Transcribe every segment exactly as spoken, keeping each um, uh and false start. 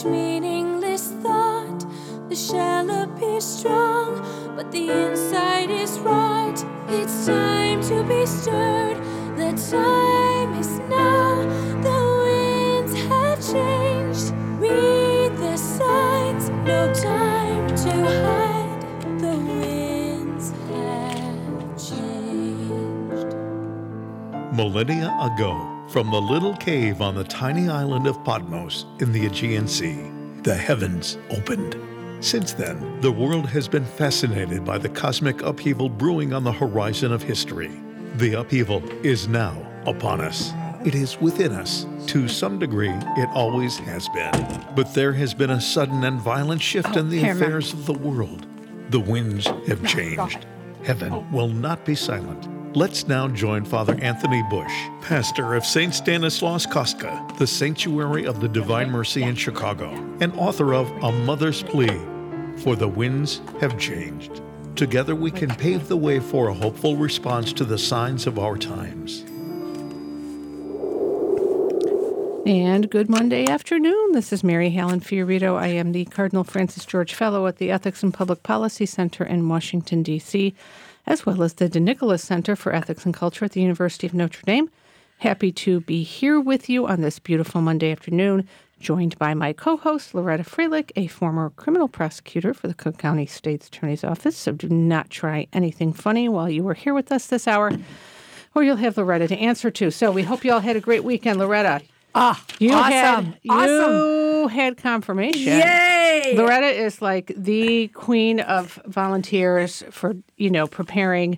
each meaningless thought. The shell appears strong, but the inside is rot. It's time to be stirred. The time is now. The winds have changed. Read the signs. No time to hide. The winds have changed. Millennia ago, from the little cave on the tiny island of Patmos in the Aegean Sea, the heavens opened. Since then, the world has been fascinated by the cosmic upheaval brewing on the horizon of history. The upheaval is now upon us. It is within us. To some degree, it always has been. But there has been a sudden and violent shift Oh, in the here, Mom. affairs of the world. The winds have changed. Heaven will not be silent. Let's now join Father Anthony Bush, pastor of Saint Stanislaus Kostka, the Sanctuary of the Divine Mercy in Chicago, and author of A Mother's Plea, For the Winds Have Changed. Together we can pave the way for a hopeful response to the signs of our times. And good Monday afternoon. This is Mary Helen Fiorito. I am the Cardinal Francis George Fellow at the Ethics and Public Policy Center in Washington, D C, as well as the DeNicholas Center for Ethics and Culture at the University of Notre Dame. Happy to be here with you on this beautiful Monday afternoon, joined by my co-host, Loretta Freilich, a former criminal prosecutor for the Cook County State's Attorney's Office. So do not try anything funny while you are here with us this hour, or you'll have Loretta to answer to. So we hope you all had a great weekend, Loretta. Ah, You awesome. had awesome. you had confirmation. Yay! Loretta is like the queen of volunteers for, you know, preparing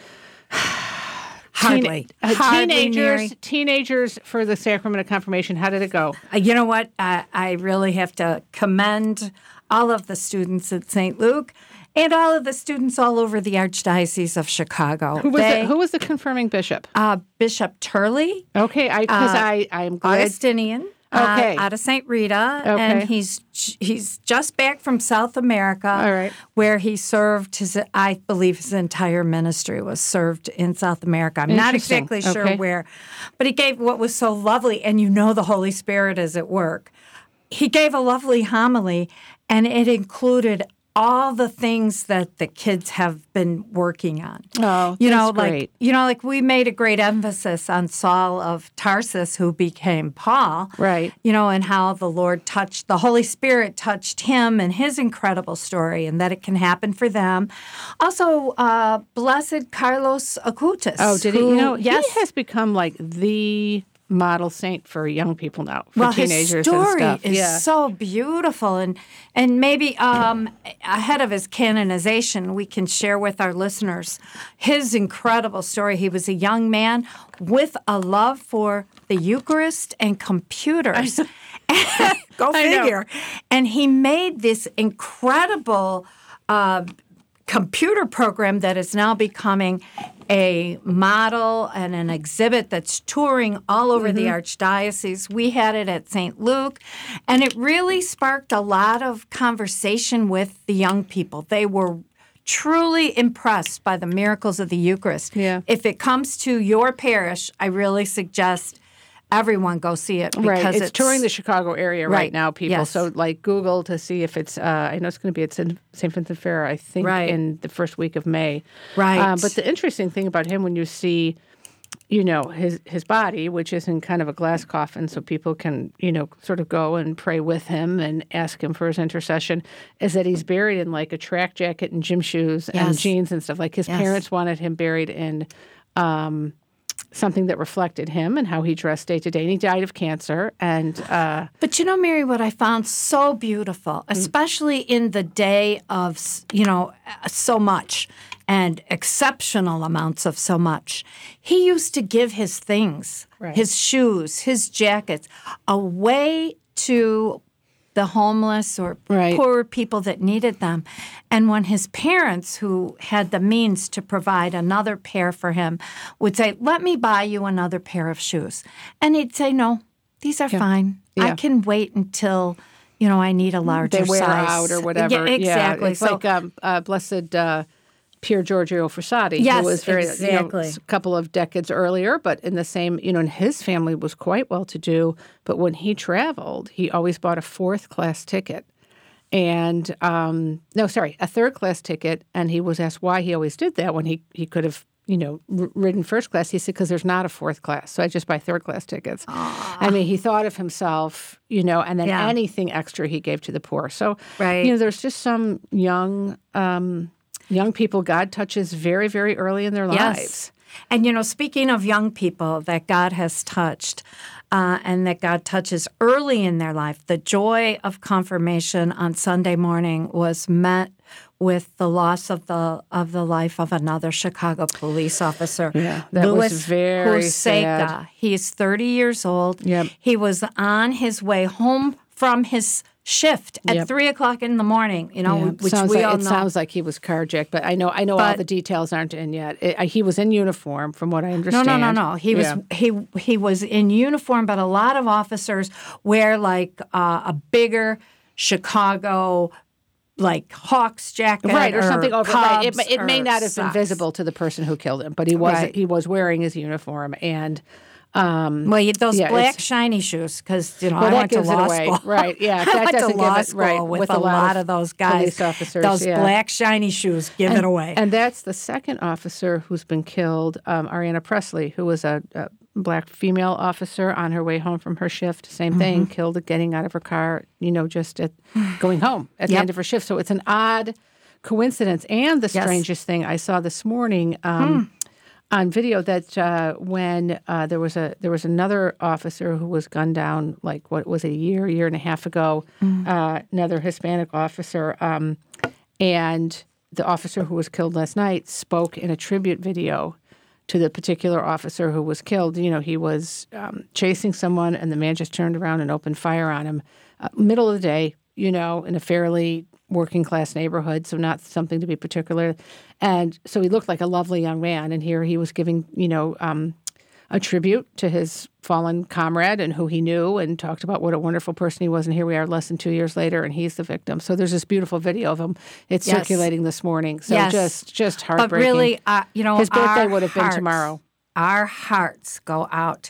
Hardly. teen- uh, Hardly, teenagers Mary. teenagers for the sacrament of confirmation. How did it go? Uh, You know what? I, I really have to commend all of the students at Saint Luke and all of the students all over the Archdiocese of Chicago. Who was They, the, who was the confirming bishop? uh, Bishop Turley, Okay, I because uh, I I'm glad. Augustinian. Okay. Uh, out of Saint Rita, Okay. and he's he's just back from South America, All right. where he served his, I believe his entire ministry was served in South America. I'm not Interesting. exactly sure Okay. where, but he gave what was so lovely, and you know the Holy Spirit is at work. He gave a lovely homily, and it included all the things that the kids have been working on. Oh, you know, that's like great. you know, like we made a great emphasis on Saul of Tarsus, who became Paul. Right. You know, and how the Lord touched, the Holy Spirit touched him and his incredible story, and that it can happen for them. Also, uh, Blessed Carlos Acutis. Oh, did he? who- You know, yes. he has become like the model saint for young people now, for well, teenagers his story and stuff. is yeah. so beautiful, and and maybe um, ahead of his canonization, we can share with our listeners his incredible story. He was a young man with a love for the Eucharist and computers. Go I know. figure. And he made this incredible uh, computer program that is now becoming a model and an exhibit that's touring all over the Archdiocese. We had it at Saint Luke, and it really sparked a lot of conversation with the young people. They were truly impressed by the miracles of the Eucharist. Yeah. If it comes to your parish, I really suggest everyone go see it because Right, it's, it's touring the Chicago area right, Right, now, people. yes. So, like, Google to see if it's. Uh, I know it's going to be at Saint Vincent Fair, I think, Right. in the first week of May. Right. Um, but the interesting thing about him, when you see, you know, his his body, which is in kind of a glass coffin, so people can, you know, sort of go and pray with him and ask him for his intercession, is that he's buried in like a track jacket and gym shoes and Yes. jeans and stuff. Like his Yes. parents wanted him buried in. Um, something that reflected him and how he dressed day to day. And he died of cancer. And uh, But you know, Mary, what I found so beautiful, especially in the day of, you know, so much and exceptional amounts of so much, he used to give his things, Right. his shoes, his jackets, away to the homeless or Right. poorer people that needed them. And when his parents, who had the means to provide another pair for him, would say, let me buy you another pair of shoes. And he'd say, no, these are fine. I Yeah. can wait until, you know, I need a larger they wear size. out or whatever. Yeah, exactly. Yeah, it's so, like um, uh, Blessed uh, Pier Giorgio Frassati, Yes, who was very, exactly. you know, a couple of decades earlier, but in the same, you know, and his family was quite well-to-do. But when he traveled, he always bought a fourth-class ticket. And, um, no, sorry, a third-class ticket. And he was asked why he always did that when he, he could have, you know, r- ridden first class. He said, because there's not a fourth class, so I just buy third-class tickets. Aww. I mean, he thought of himself, you know, and then Yeah. anything extra he gave to the poor. So, Right. you know, there's just some young... Um, Young people God touches very, very early in their Yes. lives. And, you know, speaking of young people that God has touched uh, and that God touches early in their life, the joy of confirmation on Sunday morning was met with the loss of the of the life of another Chicago police officer. Yeah, that Louis was very Huseka. sad. He's thirty years old. Yep. He was on his way home from his shift at Yep. three o'clock in the morning, you know, Yeah, which sounds we like, all it know. sounds like he was carjacked, but I know I know all But- the details aren't in yet. It, I, he was in uniform, from what I No, understand. no, no, no. He was Yeah. he he was in uniform, but a lot of officers wear like uh, a bigger Chicago like Hawks jacket, Right, or something over. Right. It, Cubs it may or not have been Sox. visible to the person who killed him, but he was Right. he was wearing his uniform, and um, Well, you, those Yeah, black it's- shiny shoes, because you know Well, I that went to gives it law away. school. Right, yeah, I that went to doesn't give law it- school right, with, with a a lot lot of of those guys. police officers, Those yeah. black shiny shoes give it away. And that's the second officer who's been killed, um, Ariana Presley, who was a, a black female officer on her way home from her shift. Same Mm-hmm. thing, killed getting out of her car, you know, just at going home at the Yep. end of her shift. So it's an odd coincidence. And the Yes. strangest thing I saw this morning um, on video that uh, when uh, there was a there was another officer who was gunned down, like what was it, a year, year and a half ago, uh, another Hispanic officer, um, and the officer who was killed last night spoke in a tribute video to the particular officer who was killed. You know, he was um, chasing someone, and the man just turned around and opened fire on him, uh, middle of the day. You know, in a fairly working class neighborhood, so not something to be particular. And so he looked like a lovely young man. And here he was giving, you know, um, a tribute to his fallen comrade and who he knew, and talked about what a wonderful person he was. And here we are less than two years later, and he's the victim. So there's this beautiful video of him. It's Yes. circulating this morning. So Yes. just just But heartbreaking. really, uh, you know, His birthday our would have been hearts- tomorrow. Our hearts go out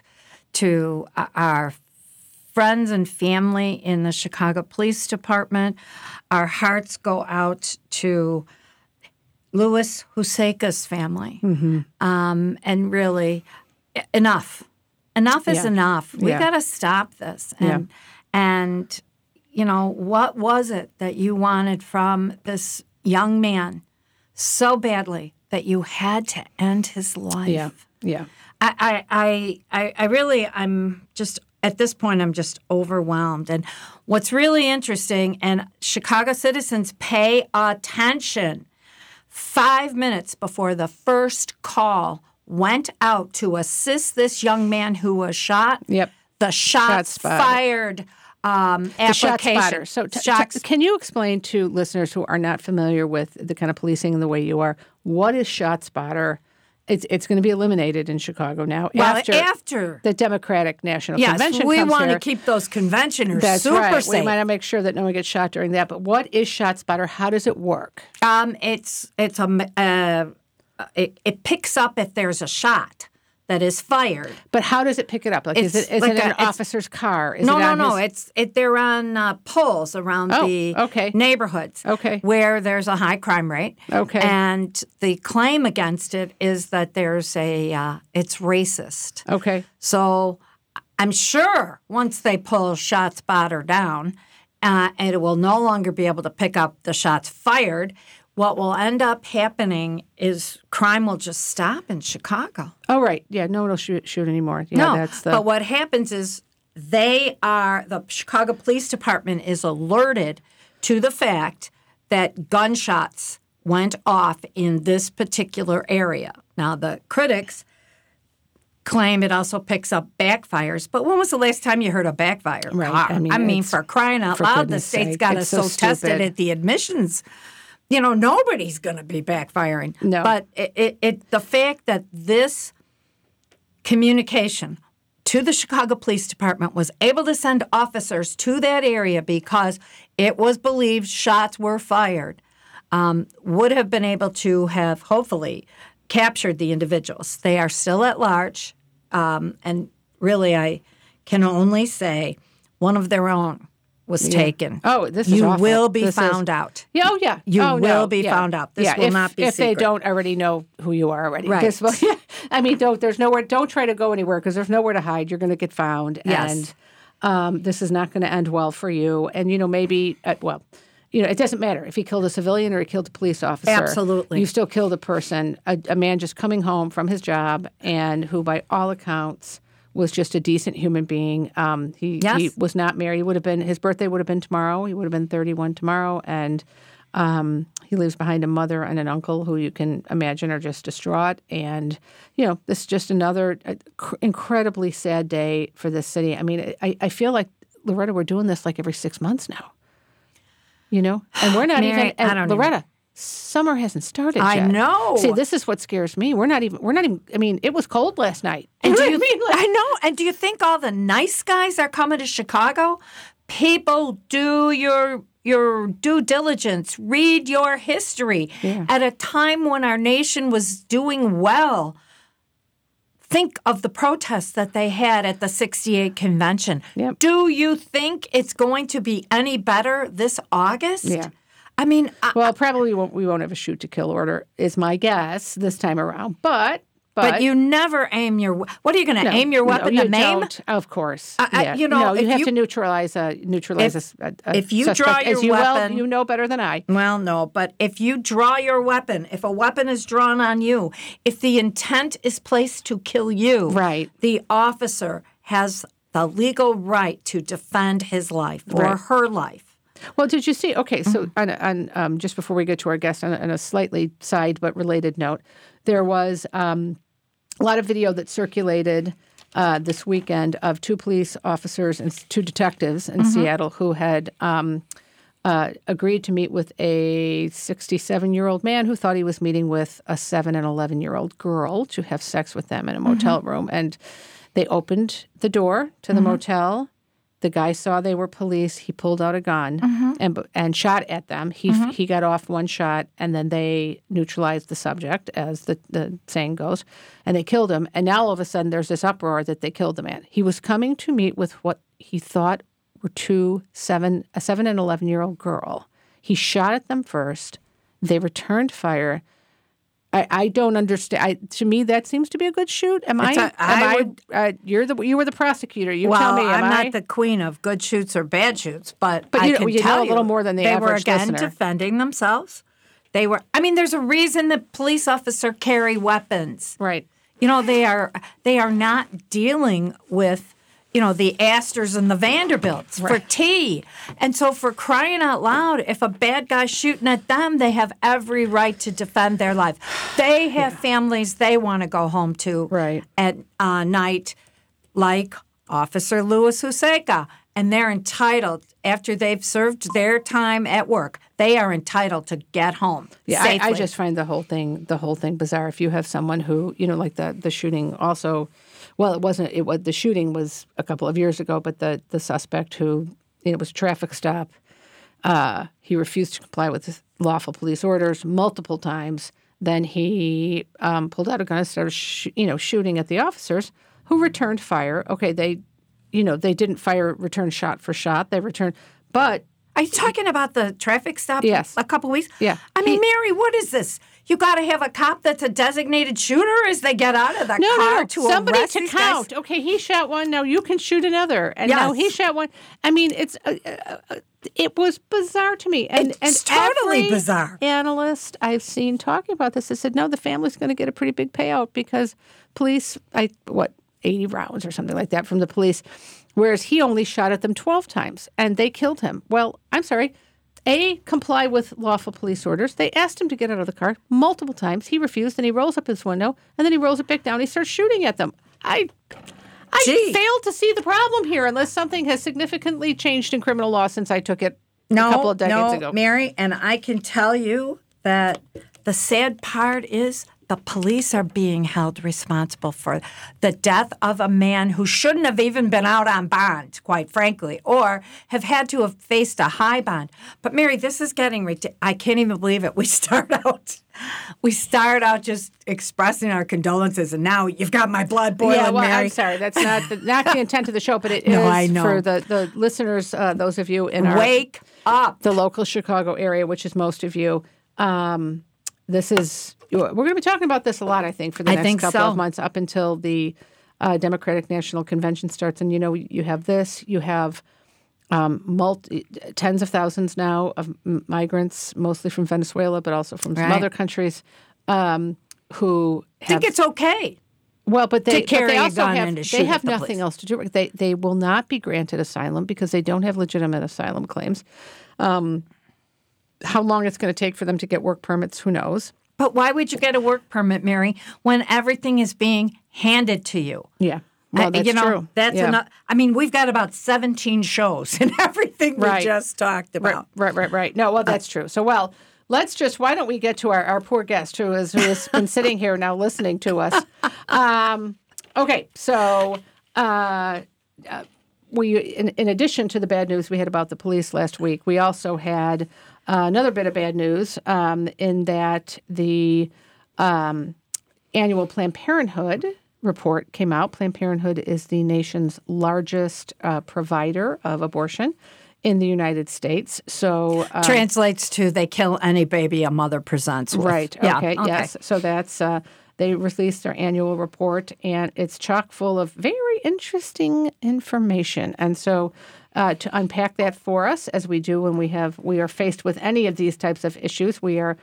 to uh, our friends and family in the Chicago Police Department. Our hearts go out to Louis Huseka's family. Mm-hmm. Um, and really, e- enough. Enough is Yeah. enough. We Yeah. got to stop this. And, and, you know, what was it that you wanted from this young man so badly that you had to end his life? Yeah, yeah. I, I, I, I really, I'm just, at this point, I'm just overwhelmed. And what's really interesting, and Chicago citizens pay attention, five minutes before the first call went out to assist this young man who was shot, Yep. the shots spotted. fired um, The shot application. spotter. So, t- Shot t- can you explain to listeners who are not familiar with the kind of policing and the way you are, what is shot spotter? It's it's going to be eliminated in Chicago now well, after, after the Democratic National yes, Convention we comes want here. to keep those conventioners That's super right. safe. We might not make sure that no one gets shot during that. But what is shot spotter? How does it work? Um, it's it's a uh, it, it picks up if there's a shot that is fired. But how does it pick it up? Like, is It's it is like it in a- an it's- officer's car? Is no, it no, on no. his- It's it. They're on uh, poles around Oh, the okay. neighborhoods. Okay. where there's a high crime rate. Okay. and the claim against it is that there's a uh, it's racist. okay. So I'm sure once they pull shot spotter down, uh, and it will no longer be able to pick up the shots fired. What will end up happening is crime will just stop in Chicago. Oh, right. Yeah. No one will shoot shoot anymore. Yeah, no, that's the. but what happens is they are the Chicago Police Department is alerted to the fact that gunshots went off in this particular area. Now the critics claim it also picks up backfires, but when was the last time you heard a backfire? Right. car? I mean, I mean it's- for crying out for loud, the goodness state's sake, got it's us so so, tested stupid. at the admissions. You know, nobody's going to be backfiring. No. But it, it, it, the fact that this communication to the Chicago Police Department was able to send officers to that area because it was believed shots were fired. um, would have been able to have hopefully captured the individuals. They are still at large, um, and really I can only say one of their own was Yeah. taken. Oh, this is You awful. will be This is- found out. Yeah, oh, yeah. You oh, will no. be yeah. found out. This yeah. will if, not be if they secret. don't already know who you are already. Right. 'Cause, well, yeah, I mean, don't. There's nowhere. Don't try to go anywhere because there's nowhere to hide. You're going to get found. Yes. And um, this is not going to end well for you. And you know, maybe uh, well, you know, it doesn't matter if he killed a civilian or he killed a police officer. Absolutely. You still killed a person, a, a man just coming home from his job, and who, by all accounts, was just a decent human being. Um, he, Yes. he was not married. He would have been, his birthday would have been tomorrow. He would have been thirty-one tomorrow. And um, he leaves behind a mother and an uncle who you can imagine are just distraught. And, you know, this is just another uh, cr- incredibly sad day for this city. I mean, I, I feel like, Loretta, we're doing this like every six months now. You know? And we're not Mary, even, and I don't even- Loretta, summer hasn't started I yet. know. See, this is what scares me. We're not even, we're not even, I mean, it was cold last night. And You do know you, what I mean? Like- I know. And do you think all the nice guys are coming to Chicago? People, do your your due diligence. Read your history. Yeah. At a time when our nation was doing well, think of the protests that they had at the sixty-eight convention. Yep. Do you think it's going to be any better this August? Yeah. I mean, I, Well, probably won't, we won't have a shoot to kill order, is my guess this time around. But, but, but you never aim your. What are you going to no, aim your no, weapon you to maim? don't, of course. I- I- yeah. you know, no, you if have you- to neutralize a neutralize If- a, a if you suspect, draw as your you well, weapon- you know better than I. Well, no, but if you draw your weapon, if a weapon is drawn on you, if the intent is placed to kill you, Right. the officer has the legal right to defend his life or Right. her life. Well, did you see? Okay, so Mm-hmm. on, on um, just before we get to our guest, on a, on a slightly side but related note, there was um, a lot of video that circulated uh, this weekend of two police officers and s- two detectives in Mm-hmm. Seattle who had um, uh, agreed to meet with a sixty-seven-year-old man who thought he was meeting with a seven and eleven-year-old girl to have sex with them in a motel Mm-hmm. room, and they opened the door to the motel. The guy saw they were police. He pulled out a gun Mm-hmm. and and shot at them. He he got off one shot, and then they neutralized the subject, as the, the saying goes, and they killed him. And now all of a sudden, there's this uproar that they killed the man. He was coming to meet with what he thought were two seven a seven and eleven year old girl. He shot at them first. They returned fire. I, I don't understand. I, to me, that seems to be a good shoot. Am I? It's a- am I I? would- uh, you're the you were the prosecutor. You well, tell me. Am I'm I? not the queen of good shoots or bad shoots, but, But I you know- can you know tell a little more than the they were average again listener. defending themselves. They were. I mean, there's a reason that police officers carry weapons. Right. You know, they are they are not dealing with, you know, the Astors and the Vanderbilts for tea. And so for crying out loud, if a bad guy's shooting at them, they have every right to defend their life. They have families they want to go home to Right. at uh, night, like Officer Louis Huseka. And they're entitled, after they've served their time at work, they are entitled to get home Yeah, I, safely. I just find the whole thing the whole thing bizarre. If you have someone who, you know, like the the shooting also, well, it wasn't. It was the shooting was a couple of years ago, but the the suspect who it was a traffic stop. Uh, he refused to comply with lawful police orders multiple times. Then he um, pulled out a gun and started, sh- you know, shooting at the officers, who returned fire. Okay, they, you know, they didn't fire return shot for shot. They returned, but Are you talking about the traffic stop Yes. a couple weeks? Yeah. I mean, He- Mary, what is this? You got to have a cop that's a designated shooter as they get out of the No, car no, no. to Somebody arrest to these count. guys? Okay, he shot one. Now you can shoot another. And now Yes. he shot one. I mean, it's uh, uh, uh, it was bizarre to me. And It's and totally every bizarre. Analyst I've seen talking about this, I said, no, the family's going to get a pretty big payout because police, I what eighty rounds or something like that from the police, whereas he only shot at them twelve times and they killed him. Well, I'm sorry. A, comply with lawful police orders. They asked him to get out of the car multiple times. He refused, and he rolls up his window, and then he rolls it back down. He starts shooting at them. I, I Gee. failed to see the problem here, unless something has significantly changed in criminal law since I took it No, a couple of decades no, ago. Mary, and I can tell you that the sad part is the police are being held responsible for the death of a man who shouldn't have even been out on bond, quite frankly, or have had to have faced a high bond. But Mary, this is getting ridiculous. I can't even believe it. We start out, we start out just expressing our condolences, and now you've got my blood boiling, yeah, well, Mary. I'm sorry. That's not the, not the intent of the show, but it No, is I know. for the, the listeners, uh, those of you in our Wake up. the local Chicago area, which is most of you. Um, this is we're going to be talking about this a lot, I think, for the I next think couple so. of months up until the uh, Democratic National Convention starts. And you know, you have this, you have um, multi, tens of thousands now of m- migrants, mostly from Venezuela, but also from some Right. other countries, um, who I have think it's okay. well, but they, to carry but they a also gun have and to they shoot have at the nothing police. else to do. They they will not be granted asylum because they don't have legitimate asylum claims. Um, how long it's going to take for them to get work permits, who knows? But why would you get a work permit, Mary, when everything is being handed to you? Yeah, well, Uh, that's you know, true. That's yeah. enough. I mean, we've got about seventeen shows and everything Right. we just talked Right, about. right, right, right. No, well, that's true. So, well, let's just, why don't we get to our, our poor guest who, is, who has been sitting here now listening to us. Um, okay, so uh, uh, we, in, in addition to the bad news we had about the police last week, we also had uh, another bit of bad news um, in that the um, annual Planned Parenthood report came out. Planned Parenthood is the nation's largest uh, provider of abortion in the United States. So uh, Translates to they kill any baby a mother presents with. right, Yeah, okay, yes. So that's uh, they released their annual report, and it's chock full of very interesting information. And so uh, to unpack that for us, as we do when we have we are faced with any of these types of issues, we are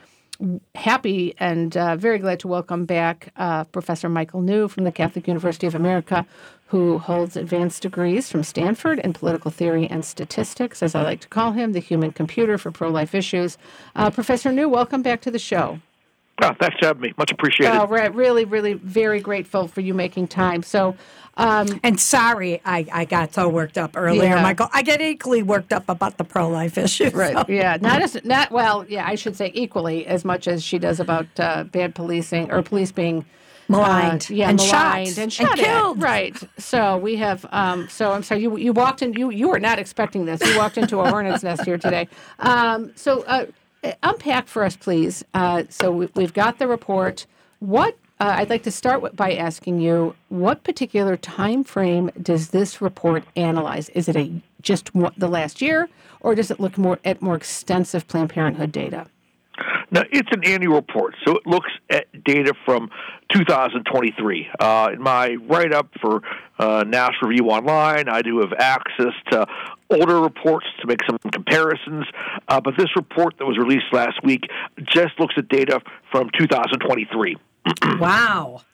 happy and uh, very glad to welcome back uh, Professor Michael New from the Catholic University of America, who holds advanced degrees from Stanford in political theory and statistics, as I like to call him, the human computer for pro-life issues. Uh, Professor New, welcome back to the show. Oh, thanks for having me. Much appreciated. Uh, we're really, really very grateful for you making time. So, um, And sorry, I, I got so worked up earlier, Yeah. Michael. I get equally worked up about the pro-life issue. right, so- yeah, not as not well, yeah, I should say equally as much as she does about uh, bad policing or police being Maligned uh, yeah, and maligned shot and shot and at. killed. Right. So we have. Um, so I'm sorry. You you walked in. You you were not expecting this. You walked into a hornet's nest here today. Um, so uh, unpack for us, please. Uh, so we, we've got the report. What uh, I'd like to start with by asking you, what particular time frame does this report analyze? Is it a just one, the last year, or does it look more at more extensive Planned Parenthood data? Now, it's an annual report, so it looks at data from two thousand twenty-three. Uh, in my write-up for uh, National Review Online, I do have access to older reports to make some comparisons, uh, but this report that was released last week just looks at data from two thousand twenty-three. Wow.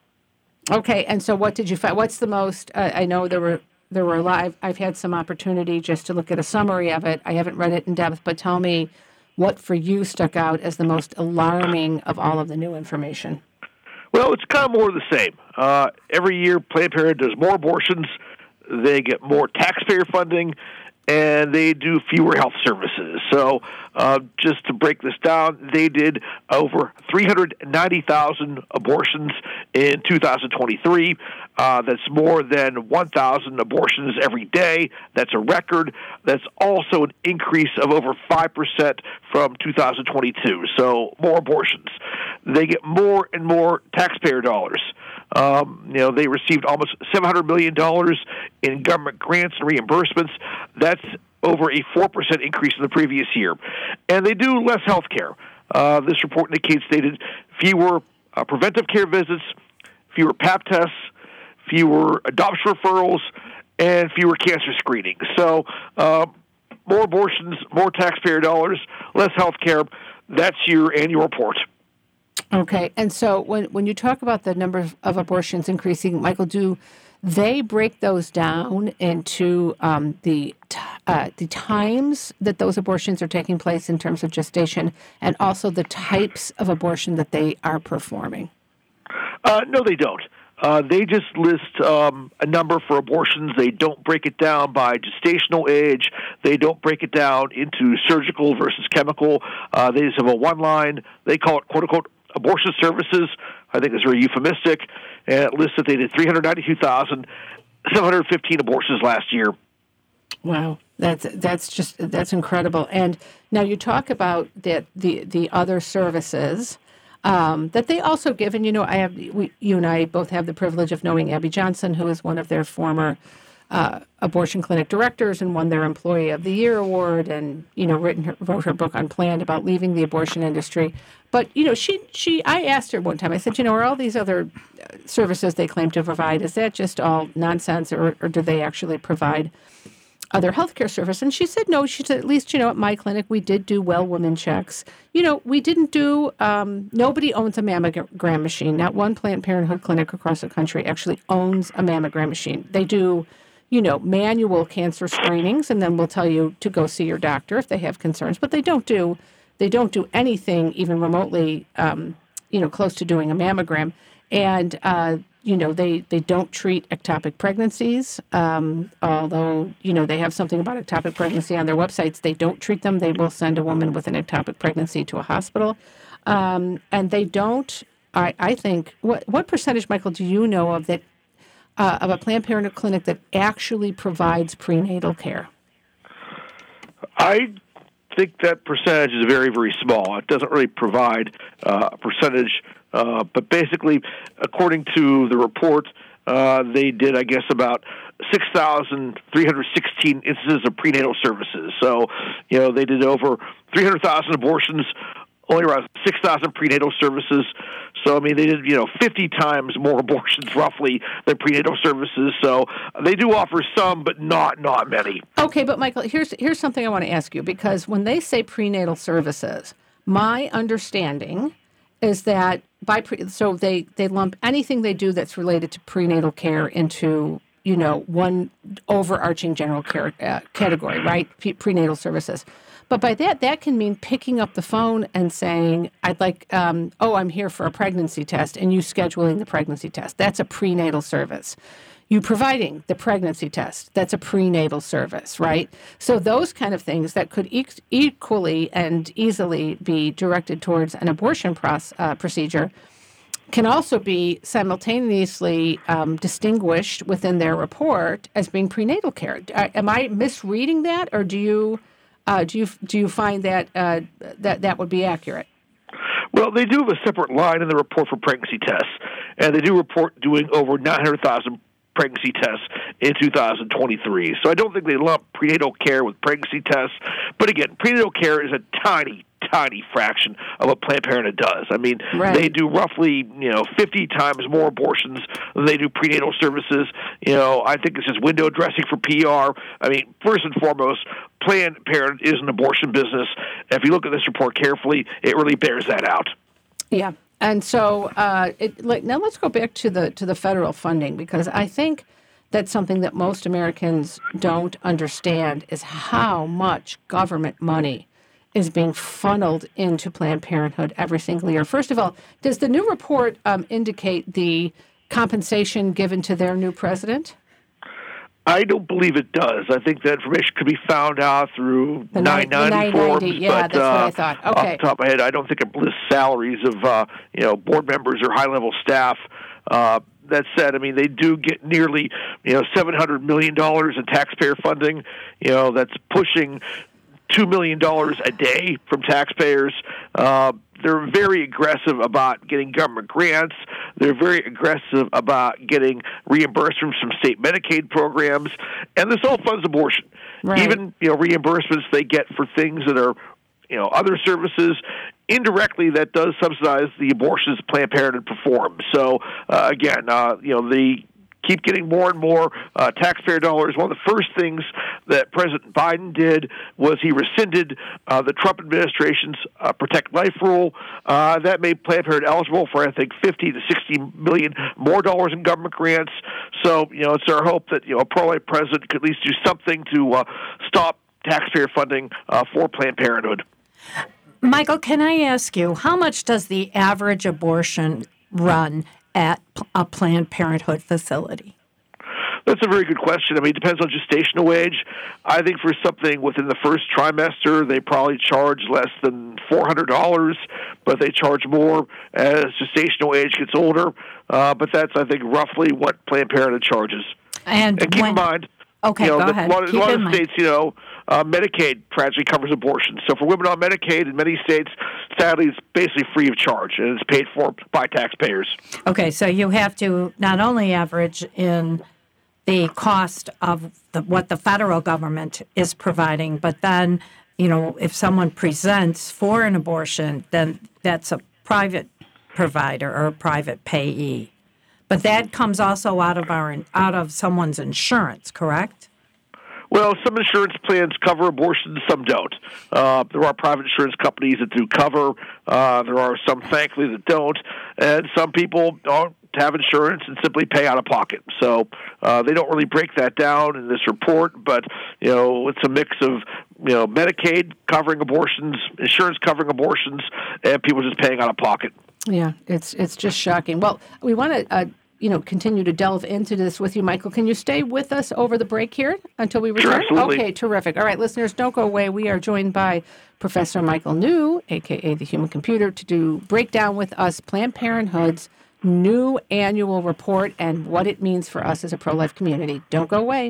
Okay, and so what did you find? What's the most? Uh, I know there were there were a lot. I've, I've had some opportunity just to look at a summary of it. I haven't read it in depth, but tell me what for you stuck out as the most alarming of all of the new information. Well, it's kind of more of the same. Uh, every year, Planned Parenthood does more abortions, they get more taxpayer funding, and they do fewer health services. So uh, just to break this down, they did over three hundred ninety thousand abortions in two thousand twenty-three. Uh, that's more than one thousand abortions every day. That's a record. That's also an increase of over five percent from two thousand twenty-two. So more abortions. They get more and more taxpayer dollars. Um, you know, they received almost seven hundred million dollars in government grants and reimbursements. That's over a four percent increase in the previous year. And they do less health care. Uh, this report indicates they did fewer uh, preventive care visits, fewer pap tests, fewer adoption referrals, and fewer cancer screenings. So uh, more abortions, more taxpayer dollars, less health care. That's your annual report. Okay, and so when when you talk about the number of, of abortions increasing, Michael, do they break those down into um, the t- uh, the times that those abortions are taking place in terms of gestation, and also the types of abortion that they are performing? Uh, no, they don't. Uh, they just list um, a number for abortions. They don't break it down by gestational age. They don't break it down into surgical versus chemical. Uh, they just have a one line. They call it, quote-unquote, abortion services I think is very euphemistic, and it lists that they did three hundred ninety-two thousand seven hundred fifteen abortions last year. Wow, that's that's just that's incredible. And now you talk about that the the other services um, that they also give, and you know, I have we, you and I both have the privilege of knowing Abby Johnson, who is one of their former uh, abortion clinic directors and won their Employee of the Year award, and you know, written her, wrote her book Unplanned about leaving the abortion industry. But you know, she she I asked her one time. I said, you know, are all these other services they claim to provide, is that just all nonsense, or, or do they actually provide other healthcare service? And she said, no, she said, at least, you know, at my clinic, we did do well woman checks. You know, we didn't do, um, nobody owns a mammogram machine. Not one Planned Parenthood clinic across the country actually owns a mammogram machine. They do, you know, manual cancer screenings, and then we'll tell you to go see your doctor if they have concerns. But they don't do, they don't do anything even remotely, um, you know, close to doing a mammogram. And, uh, you know, they, they don't treat ectopic pregnancies, um, although, you know, they have something about ectopic pregnancy on their websites. They don't treat them. They will send a woman with an ectopic pregnancy to a hospital. Um, and they don't, I, I think, what what percentage, Michael, do you know of that, uh, of a Planned Parenthood clinic that actually provides prenatal care? I think that percentage is very, very small. It doesn't really provide uh, a percentage. Uh, but basically, according to the report, uh, they did, I guess, about six thousand three hundred sixteen instances of prenatal services. So, you know, they did over three hundred thousand abortions, only around six thousand prenatal services. So, I mean, they did, you know, fifty times more abortions, roughly, than prenatal services. So they do offer some, but not not many. Okay, but Michael, here's here's something I want to ask you, because when they say prenatal services, my understanding is that by pre- so they, they lump anything they do that's related to prenatal care into, you know, one overarching general care uh, category, right? P- prenatal services. But by that, that can mean picking up the phone and saying, I'd like, um, oh, I'm here for a pregnancy test, and you scheduling the pregnancy test. That's a prenatal service. You providing the pregnancy test, that's a prenatal service, right? So those kind of things that could e- equally and easily be directed towards an abortion proce- uh, procedure can also be simultaneously um, distinguished within their report as being prenatal care. Uh, am I misreading that, or do you uh, do you do you find that uh, that that would be accurate? Well, they do have a separate line in the report for pregnancy tests, and they do report doing over nine hundred thousand pregnancy tests in two thousand twenty-three. So I don't think they lump prenatal care with pregnancy tests. But again, prenatal care is a tiny, tiny fraction of what Planned Parenthood does. I mean, right. They do roughly, you know, fifty times more abortions than they do prenatal services. You know, I think it's just window dressing for P R. I mean, first and foremost, Planned Parenthood is an abortion business. If you look at this report carefully, it really bears that out. Yeah. And so, uh, it, like, now let's go back to the to the federal funding, because I think that's something that most Americans don't understand, is how much government money is being funneled into Planned Parenthood every single year. First of all, does the new report um, indicate the compensation given to their new president? I don't believe it does. I think that information could be found out through the nine ninety forms. Yeah, but, that's uh, what I thought. Okay. Off the top of my head, I don't think it lists salaries of uh, you know board members or high-level staff. Uh, that said, I mean, they do get nearly you know seven hundred million dollars in taxpayer funding. You know, that's pushing two million dollars a day from taxpayers. Uh, they're very aggressive about getting government grants. They're very aggressive about getting reimbursements from state Medicaid programs. And this all funds abortion. Right. Even, you know, reimbursements they get for things that are, you know, other services. Indirectly, that does subsidize the abortions Planned Parenthood performs. So, uh, again, uh, you know, the keep getting more and more uh, taxpayer dollars. One of the first things that President Biden did was he rescinded uh, the Trump administration's uh, Protect Life rule. Uh, that made Planned Parenthood eligible for, I think, fifty to sixty million more dollars in government grants. So, you know, it's our hope that, you know, a pro-life president could at least do something to uh, stop taxpayer funding uh, for Planned Parenthood. Michael, can I ask you, how much does the average abortion run at a Planned Parenthood facility? That's a very good question. I mean, it depends on gestational age. I think for something within the first trimester, they probably charge less than four hundred dollars, but they charge more as gestational age gets older. Uh, but that's, I think, roughly what Planned Parenthood charges. And, and keep when, in mind, okay, you know, go that ahead. a lot, keep a lot in of mind. states, you know, uh, Medicaid practically covers abortion. So for women on Medicaid in many states, sadly, it's basically free of charge, and it's paid for by taxpayers. Okay, so you have to not only average in the cost of the, what the federal government is providing, but then, you know, if someone presents for an abortion, then that's a private provider or a private payee. But that comes also out of our out of someone's insurance, correct? Well, some insurance plans cover abortions, some don't. Uh, there are private insurance companies that do cover. Uh, there are some, thankfully, that don't. And some people don't have insurance and simply pay out of pocket. So uh, they don't really break that down in this report, but, you know, it's a mix of, you know, Medicaid covering abortions, insurance covering abortions, and people just paying out of pocket. Yeah, it's it's just shocking. Well, we want to, uh, you know, continue to delve into this with you, Michael. Can you stay with us over the break here until we return? Sure, absolutely. Okay, terrific. All right, listeners, don't go away. We are joined by Professor Michael New, a k a the Human Computer, to do break down with us Planned Parenthood's new annual report and what it means for us as a pro-life community. Don't go away.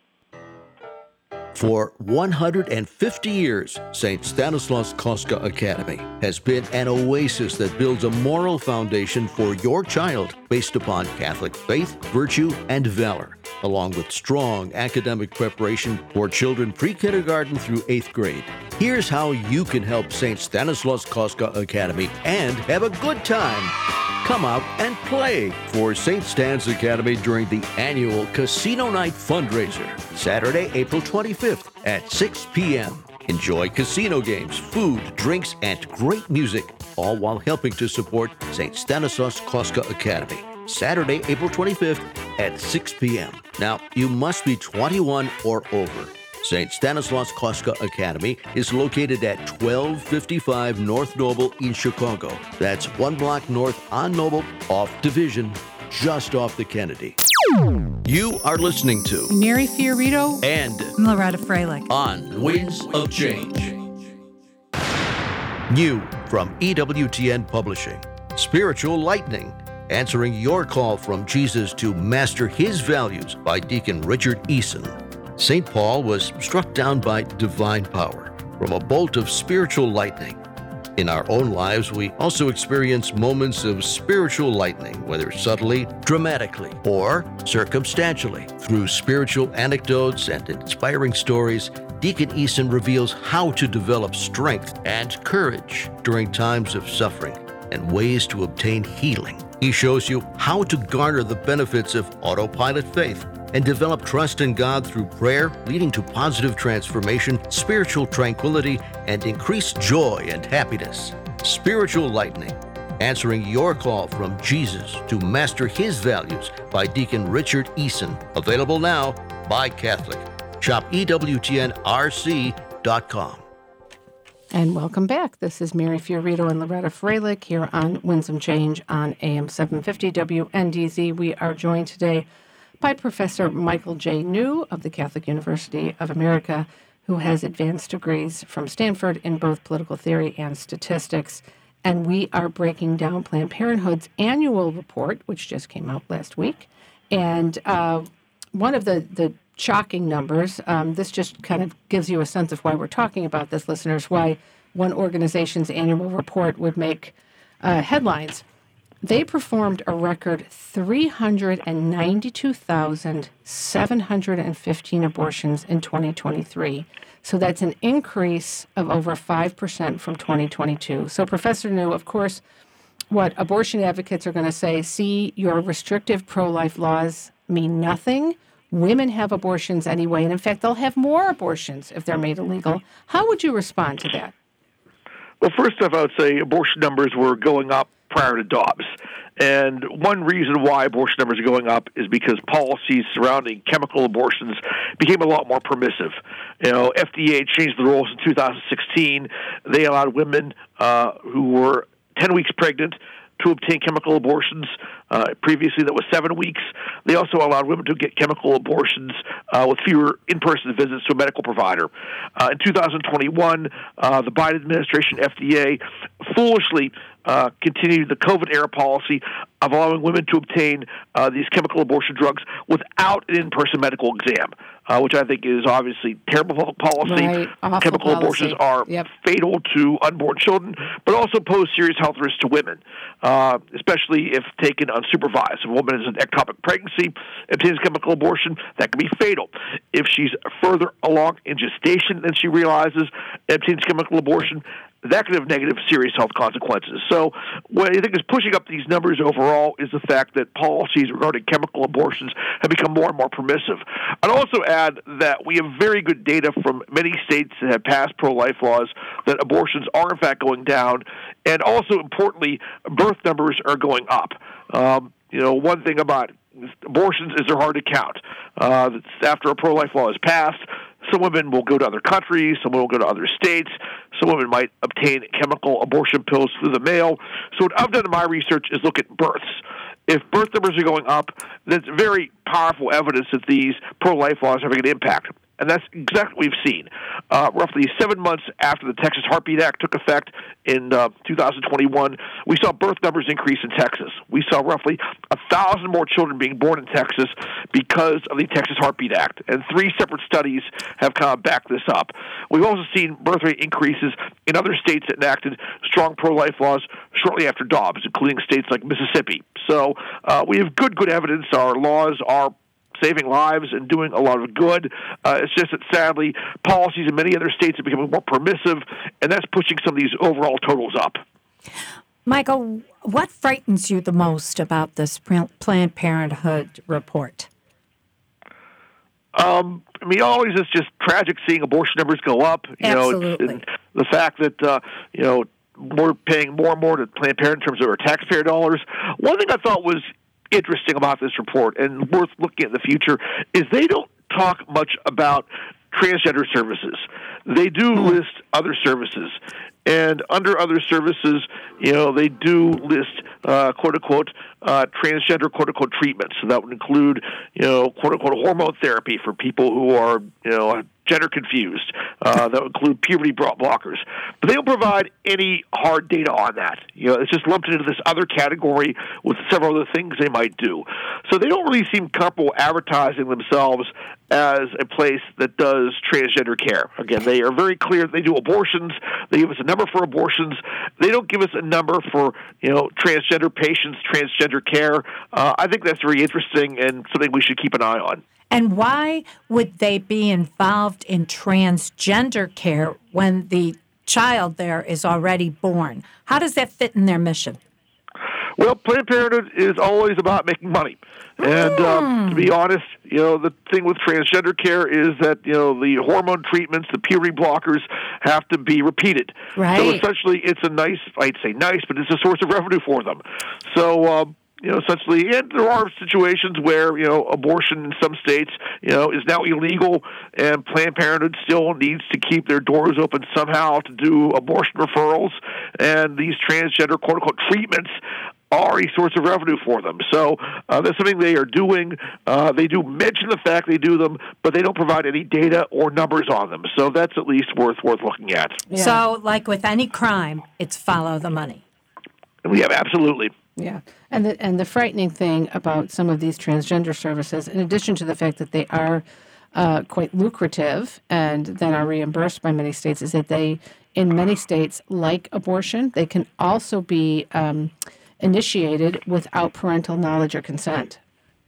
For one hundred fifty years, Saint Stanislaus Kostka Academy has been an oasis that builds a moral foundation for your child based upon Catholic faith, virtue, and valor, along with strong academic preparation for children pre-kindergarten through eighth grade. Here's how you can help Saint Stanislaus Kostka Academy and have a good time. Come out and play for Saint Stan's Academy during the annual Casino Night fundraiser, Saturday, April twenty-fifth at six p.m. Enjoy casino games, food, drinks, and great music, all while helping to support Saint Stanislaus Kostka Academy, Saturday, April twenty-fifth at six p.m. Now, you must be twenty-one or over. Saint Stanislaus Kostka Academy is located at twelve fifty-five North Noble in Chicago. That's one block north on Noble, off Division, just off the Kennedy. You are listening to Mary Fiorito and Loretta Freilich. on Winds of Change. New from E W T N Publishing, Spiritual Lightning, answering your call from Jesus to master his values by Deacon Richard Eason. Saint Paul was struck down by divine power from a bolt of spiritual lightning. In our own lives, we also experience moments of spiritual lightning, whether subtly, dramatically, or circumstantially. Through spiritual anecdotes and inspiring stories, Deacon Eason reveals how to develop strength and courage during times of suffering and ways to obtain healing. He shows you how to garner the benefits of autopilot faith and develop trust in God through prayer, leading to positive transformation, spiritual tranquility, and increased joy and happiness. Spiritual Lightning, answering your call from Jesus to master his values by Deacon Richard Eason. Available now by Catholic. Shop E W T N R C dot com. And welcome back. This is Mary Fiorito and Loretta Freilich here on Winds of Change on A M seven fifty W N D Z. We are joined today by Professor Michael J. New of the Catholic University of America, who has advanced degrees from Stanford in both political theory and statistics. And we are breaking down Planned Parenthood's annual report, which just came out last week. And uh, one of the, the shocking numbers, um, this just kind of gives you a sense of why we're talking about this, listeners, why one organization's annual report would make uh, headlines. They performed a record three hundred ninety-two thousand seven hundred fifteen abortions in twenty twenty-three. So that's an increase of over five percent from twenty twenty-two. So, Professor New, of course, what abortion advocates are going to say, see, your restrictive pro-life laws mean nothing. Women have abortions anyway, and in fact, they'll have more abortions if they're made illegal. How would you respond to that? Well, first off, I would say abortion numbers were going up prior to Dobbs. And one reason why abortion numbers are going up is because policies surrounding chemical abortions became a lot more permissive. You know, F D A changed the rules in two thousand sixteen. They allowed women uh, who were ten weeks pregnant to obtain chemical abortions. Uh, previously, that was seven weeks. They also allowed women to get chemical abortions uh, with fewer in-person visits to a medical provider. Uh, in two thousand twenty-one, uh, the Biden administration, F D A, foolishly uh, continued the COVID-era policy of allowing women to obtain uh, these chemical abortion drugs without an in-person medical exam, uh, which I think is obviously terrible public policy. Right. Awful Chemical policy. abortions are Yep. fatal to unborn children, but also pose serious health risks to women, uh, especially if taken unsupervised. If a woman is in ectopic pregnancy, obtains chemical abortion, that can be fatal. If she's further along in gestation than she realizes, and obtains chemical abortion, that could have negative, serious health consequences. So what I think is pushing up these numbers overall is the fact that policies regarding chemical abortions have become more and more permissive. I'd also add that we have very good data from many states that have passed pro-life laws that abortions are, in fact, going down, and also, importantly, birth numbers are going up. Um, you know, one thing about abortions is they're hard to count. Uh, after a pro-life law is passed, some women will go to other countries, some will go to other states, some women might obtain chemical abortion pills through the mail. So what I've done in my research is look at births. If birth numbers are going up, that's very powerful evidence that these pro-life laws are having an impact. And that's exactly what we've seen. Uh, roughly seven months after the Texas Heartbeat Act took effect in uh, two thousand twenty-one, we saw birth numbers increase in Texas. We saw roughly one thousand more children being born in Texas because of the Texas Heartbeat Act. And three separate studies have kind of backed this up. We've also seen birth rate increases in other states that enacted strong pro-life laws shortly after Dobbs, including states like Mississippi. So uh, we have good, good evidence. Our laws are saving lives and doing a lot of good. Uh, it's just that, sadly, policies in many other states are becoming more permissive, and that's pushing some of these overall totals up. Michael, what frightens you the most about this Planned Parenthood report? Um, I mean, always it's just tragic seeing abortion numbers go up. You Absolutely. know, it's, and the fact that, uh, you know, we're paying more and more to Planned Parenthood in terms of our taxpayer dollars. One thing I thought was interesting about this report and worth looking at in the future is they don't talk much about transgender services. They do list other services. And under other services, you know, they do list, uh, quote unquote, uh, transgender, quote unquote, treatments. So that would include, you know, quote unquote, hormone therapy for people who are, you know, gender confused. Uh, that would include puberty blockers. But they don't provide any hard data on that. You know, it's just lumped into this other category with several other things they might do. So they don't really seem comfortable advertising themselves as a place that does transgender care. Again, they are very clear that they do abortions. They give us a number for abortions. They don't give us a number for, you know, transgender patients, transgender care. Uh, I think that's very interesting and something we should keep an eye on. And why would they be involved in transgender care when the child there is already born? How does that fit in their mission? Well, Planned Parenthood is always about making money. And um, to be honest, you know, the thing with transgender care is that, you know, the hormone treatments, the puberty blockers have to be repeated. Right. So essentially it's a nice, I'd say nice, but it's a source of revenue for them. So, um, you know, essentially, and there are situations where, you know, abortion in some states, you know, is now illegal, and Planned Parenthood still needs to keep their doors open somehow to do abortion referrals, and these transgender, quote-unquote, treatments are a source of revenue for them. So uh, that's something they are doing. Uh, they do mention the fact they do them, but they don't provide any data or numbers on them. So that's at least worth worth looking at. Yeah. So, like with any crime, it's follow the money. We have absolutely. Yeah, and the and the frightening thing about some of these transgender services, in addition to the fact that they are uh, quite lucrative and then are reimbursed by many states, is that they, in many states, like abortion, they can also be um, initiated without parental knowledge or consent.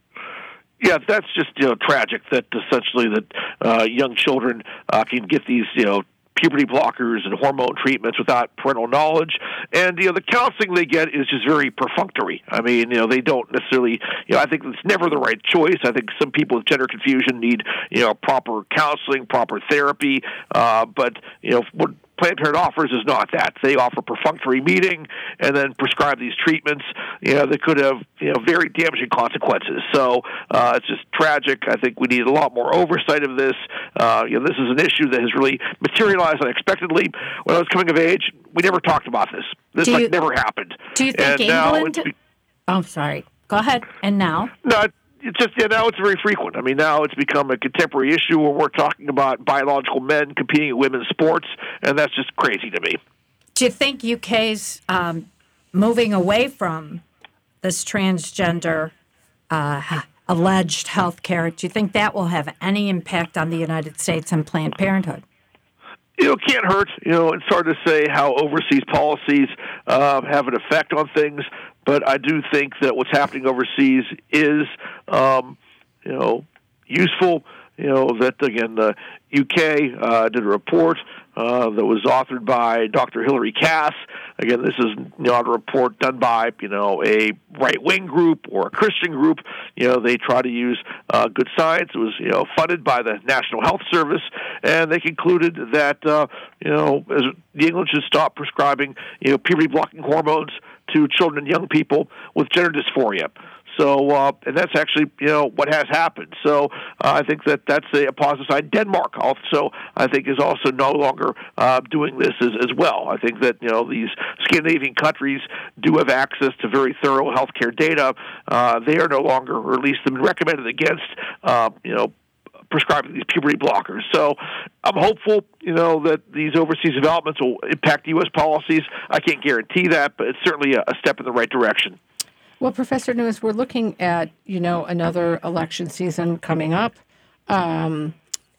Yeah, that's just, you know, tragic that essentially that uh, young children uh, can get these, you know, puberty blockers and hormone treatments without parental knowledge. And, you know, the counseling they get is just very perfunctory. I mean, you know, they don't necessarily, you know, I think it's never the right choice. I think some people with gender confusion need, you know, proper counseling, proper therapy. Uh, but, you know, what Planned Parenthood offers is not that. They offer perfunctory meeting and then prescribe these treatments, you know, that could have, you know, very damaging consequences. So uh, it's just tragic. I think we need a lot more oversight of this. Uh, you know, this is an issue that has really materialized unexpectedly. When I was coming of age, we never talked about this. This Do like you- never happened. Do you think And now England? it's- Oh, I'm sorry. Go ahead. And now? No, it's just yeah, now it's very frequent. I mean, now it's become a contemporary issue where we're talking about biological men competing in women's sports, and that's just crazy to me. Do you think U K's um, moving away from this transgender uh, alleged health care? Do you think that will have any impact on the United States and Planned Parenthood? You know, it can't hurt. You know, it's hard to say how overseas policies uh, have an effect on things, but I do think that what's happening overseas is, um, you know, useful. You know, that, again, the U K uh, did a report uh, that was authored by Doctor Hilary Cass. Again, this is not a report done by, you know, a right-wing group or a Christian group. You know, they try to use uh, good science. It was, you know, funded by the National Health Service, and they concluded that, uh, you know, as England should stop prescribing, you know, puberty-blocking hormones to children and young people with gender dysphoria. So, uh, and that's actually, you know, what has happened. So uh, I think that that's a, a positive sign. Denmark also, I think, is also no longer uh, doing this as, as well. I think that, you know, these Scandinavian countries do have access to very thorough healthcare data. Uh, they are no longer, or at least have been recommended against, uh, you know, prescribing these puberty blockers. So I'm hopeful, you know, that these overseas developments will impact U S policies. I can't guarantee that, but it's certainly a, a step in the right direction. Well, Professor Nunes, we're looking at, you know, another election season coming up. Um,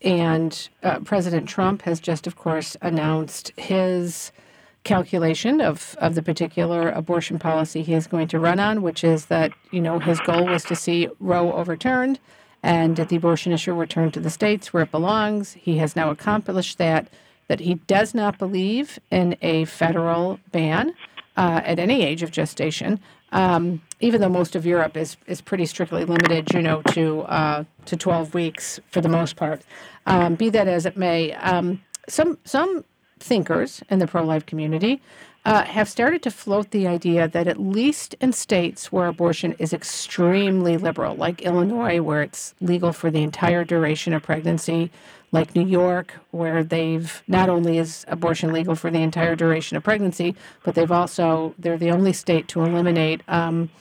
and uh, President Trump has just, of course, announced his calculation of, of the particular abortion policy he is going to run on, which is that, you know, his goal was to see Roe overturned and that the abortion issue returned to the states where it belongs. He has now accomplished that, that he does not believe in a federal ban uh, at any age of gestation. Um, even though most of Europe is, is pretty strictly limited, you know, to uh, to twelve weeks for the most part. Um, be that as it may, um, some some thinkers in the pro-life community uh, have started to float the idea that at least in states where abortion is extremely liberal, like Illinois, where it's legal for the entire duration of pregnancy, like New York, where they've not only is abortion legal for the entire duration of pregnancy, but they've also, they're the only state to eliminate um,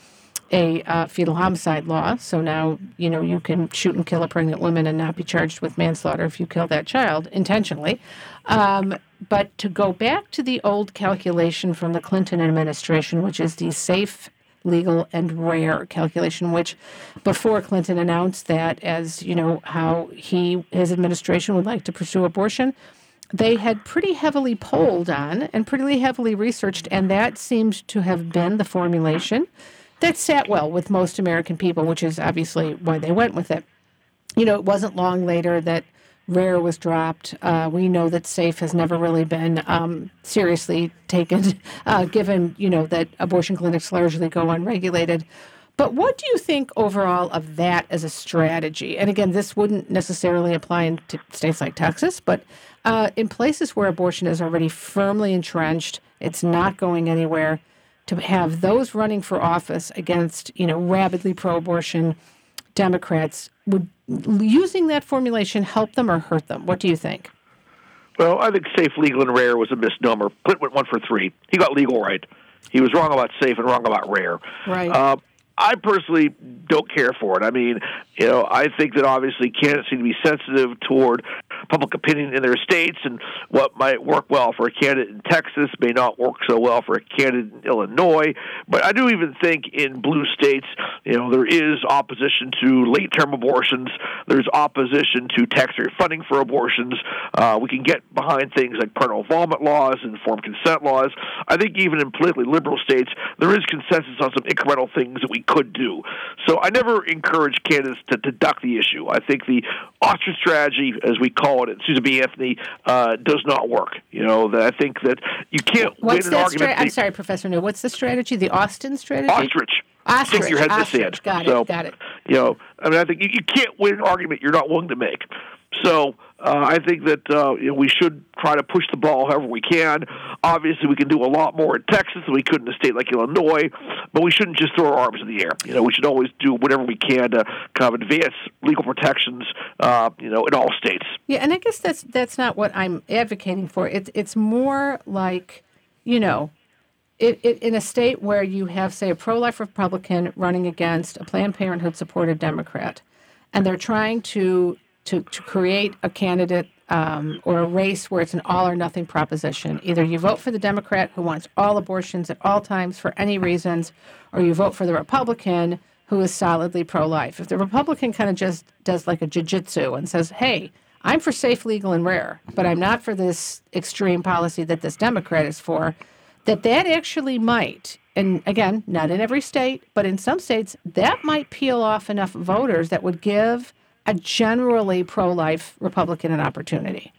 a uh, fetal homicide law. So now, you know, you can shoot and kill a pregnant woman and not be charged with manslaughter if you kill that child intentionally. Um, but to go back to the old calculation from the Clinton administration, which is the safe, legal, and rare calculation, which before Clinton announced that as, you know, how he, his administration would like to pursue abortion, they had pretty heavily polled on and pretty heavily researched, and that seemed to have been the formulation that sat well with most American people, which is obviously why they went with it. You know, it wasn't long later that rare was dropped. Uh, we know that safe has never really been um, seriously taken, uh, given, you know, that abortion clinics largely go unregulated. But what do you think overall of that as a strategy? And again, this wouldn't necessarily apply in to states like Texas, but uh, in places where abortion is already firmly entrenched, it's not going anywhere, to have those running for office against, you know, rabidly pro-abortion Democrats, would using that formulation help them or hurt them? What do you think? Well, I think safe, legal, and rare was a misnomer. Clinton went one for three. He got legal right. He was wrong about safe and wrong about rare. Right. Uh, I personally don't care for it. I mean, you know, I think that obviously candidates need to be sensitive toward public opinion in their states, and what might work well for a candidate in Texas may not work so well for a candidate in Illinois. But I do even think in blue states, you know, there is opposition to late-term abortions. There's opposition to taxpayer funding for abortions. Uh, we can get behind things like parental involvement laws, informed consent laws. I think even in politically liberal states, there is consensus on some incremental things that we could do. So I never encourage candidates to, to duck the issue. I think the ostrich strategy, as we call it, at Susan B. Anthony, uh, does not work. You know, that I think that you can't What's win an that argument. Stra- I'm sorry, Professor New. What's the strategy? The Austin strategy? Ostrich. Ostrich. Stick your head in the Ostrich. sand. Got it. So, got it. You know, I mean, I think you, you can't win an argument you're not willing to make. So uh, I think that uh, you know, we should try to push the ball however we can. Obviously, we can do a lot more in Texas than we could in a state like Illinois, but we shouldn't just throw our arms in the air. You know, we should always do whatever we can to kind of advance legal protections, uh, you know, in all states. Yeah, and I guess that's that's not what I'm advocating for. It's it's more like, you know, it, it, in a state where you have, say, a pro-life Republican running against a Planned Parenthood-supported Democrat, and they're trying to to, to create a candidate um, or a race where it's an all-or-nothing proposition. Either you vote for the Democrat who wants all abortions at all times for any reasons, or you vote for the Republican who is solidly pro-life. If the Republican kind of just does like a jiu-jitsu and says, hey, I'm for safe, legal, and rare, but I'm not for this extreme policy that this Democrat is for, that that actually might, and again, not in every state, but in some states, that might peel off enough voters that would give a generally pro-life Republican an opportunity.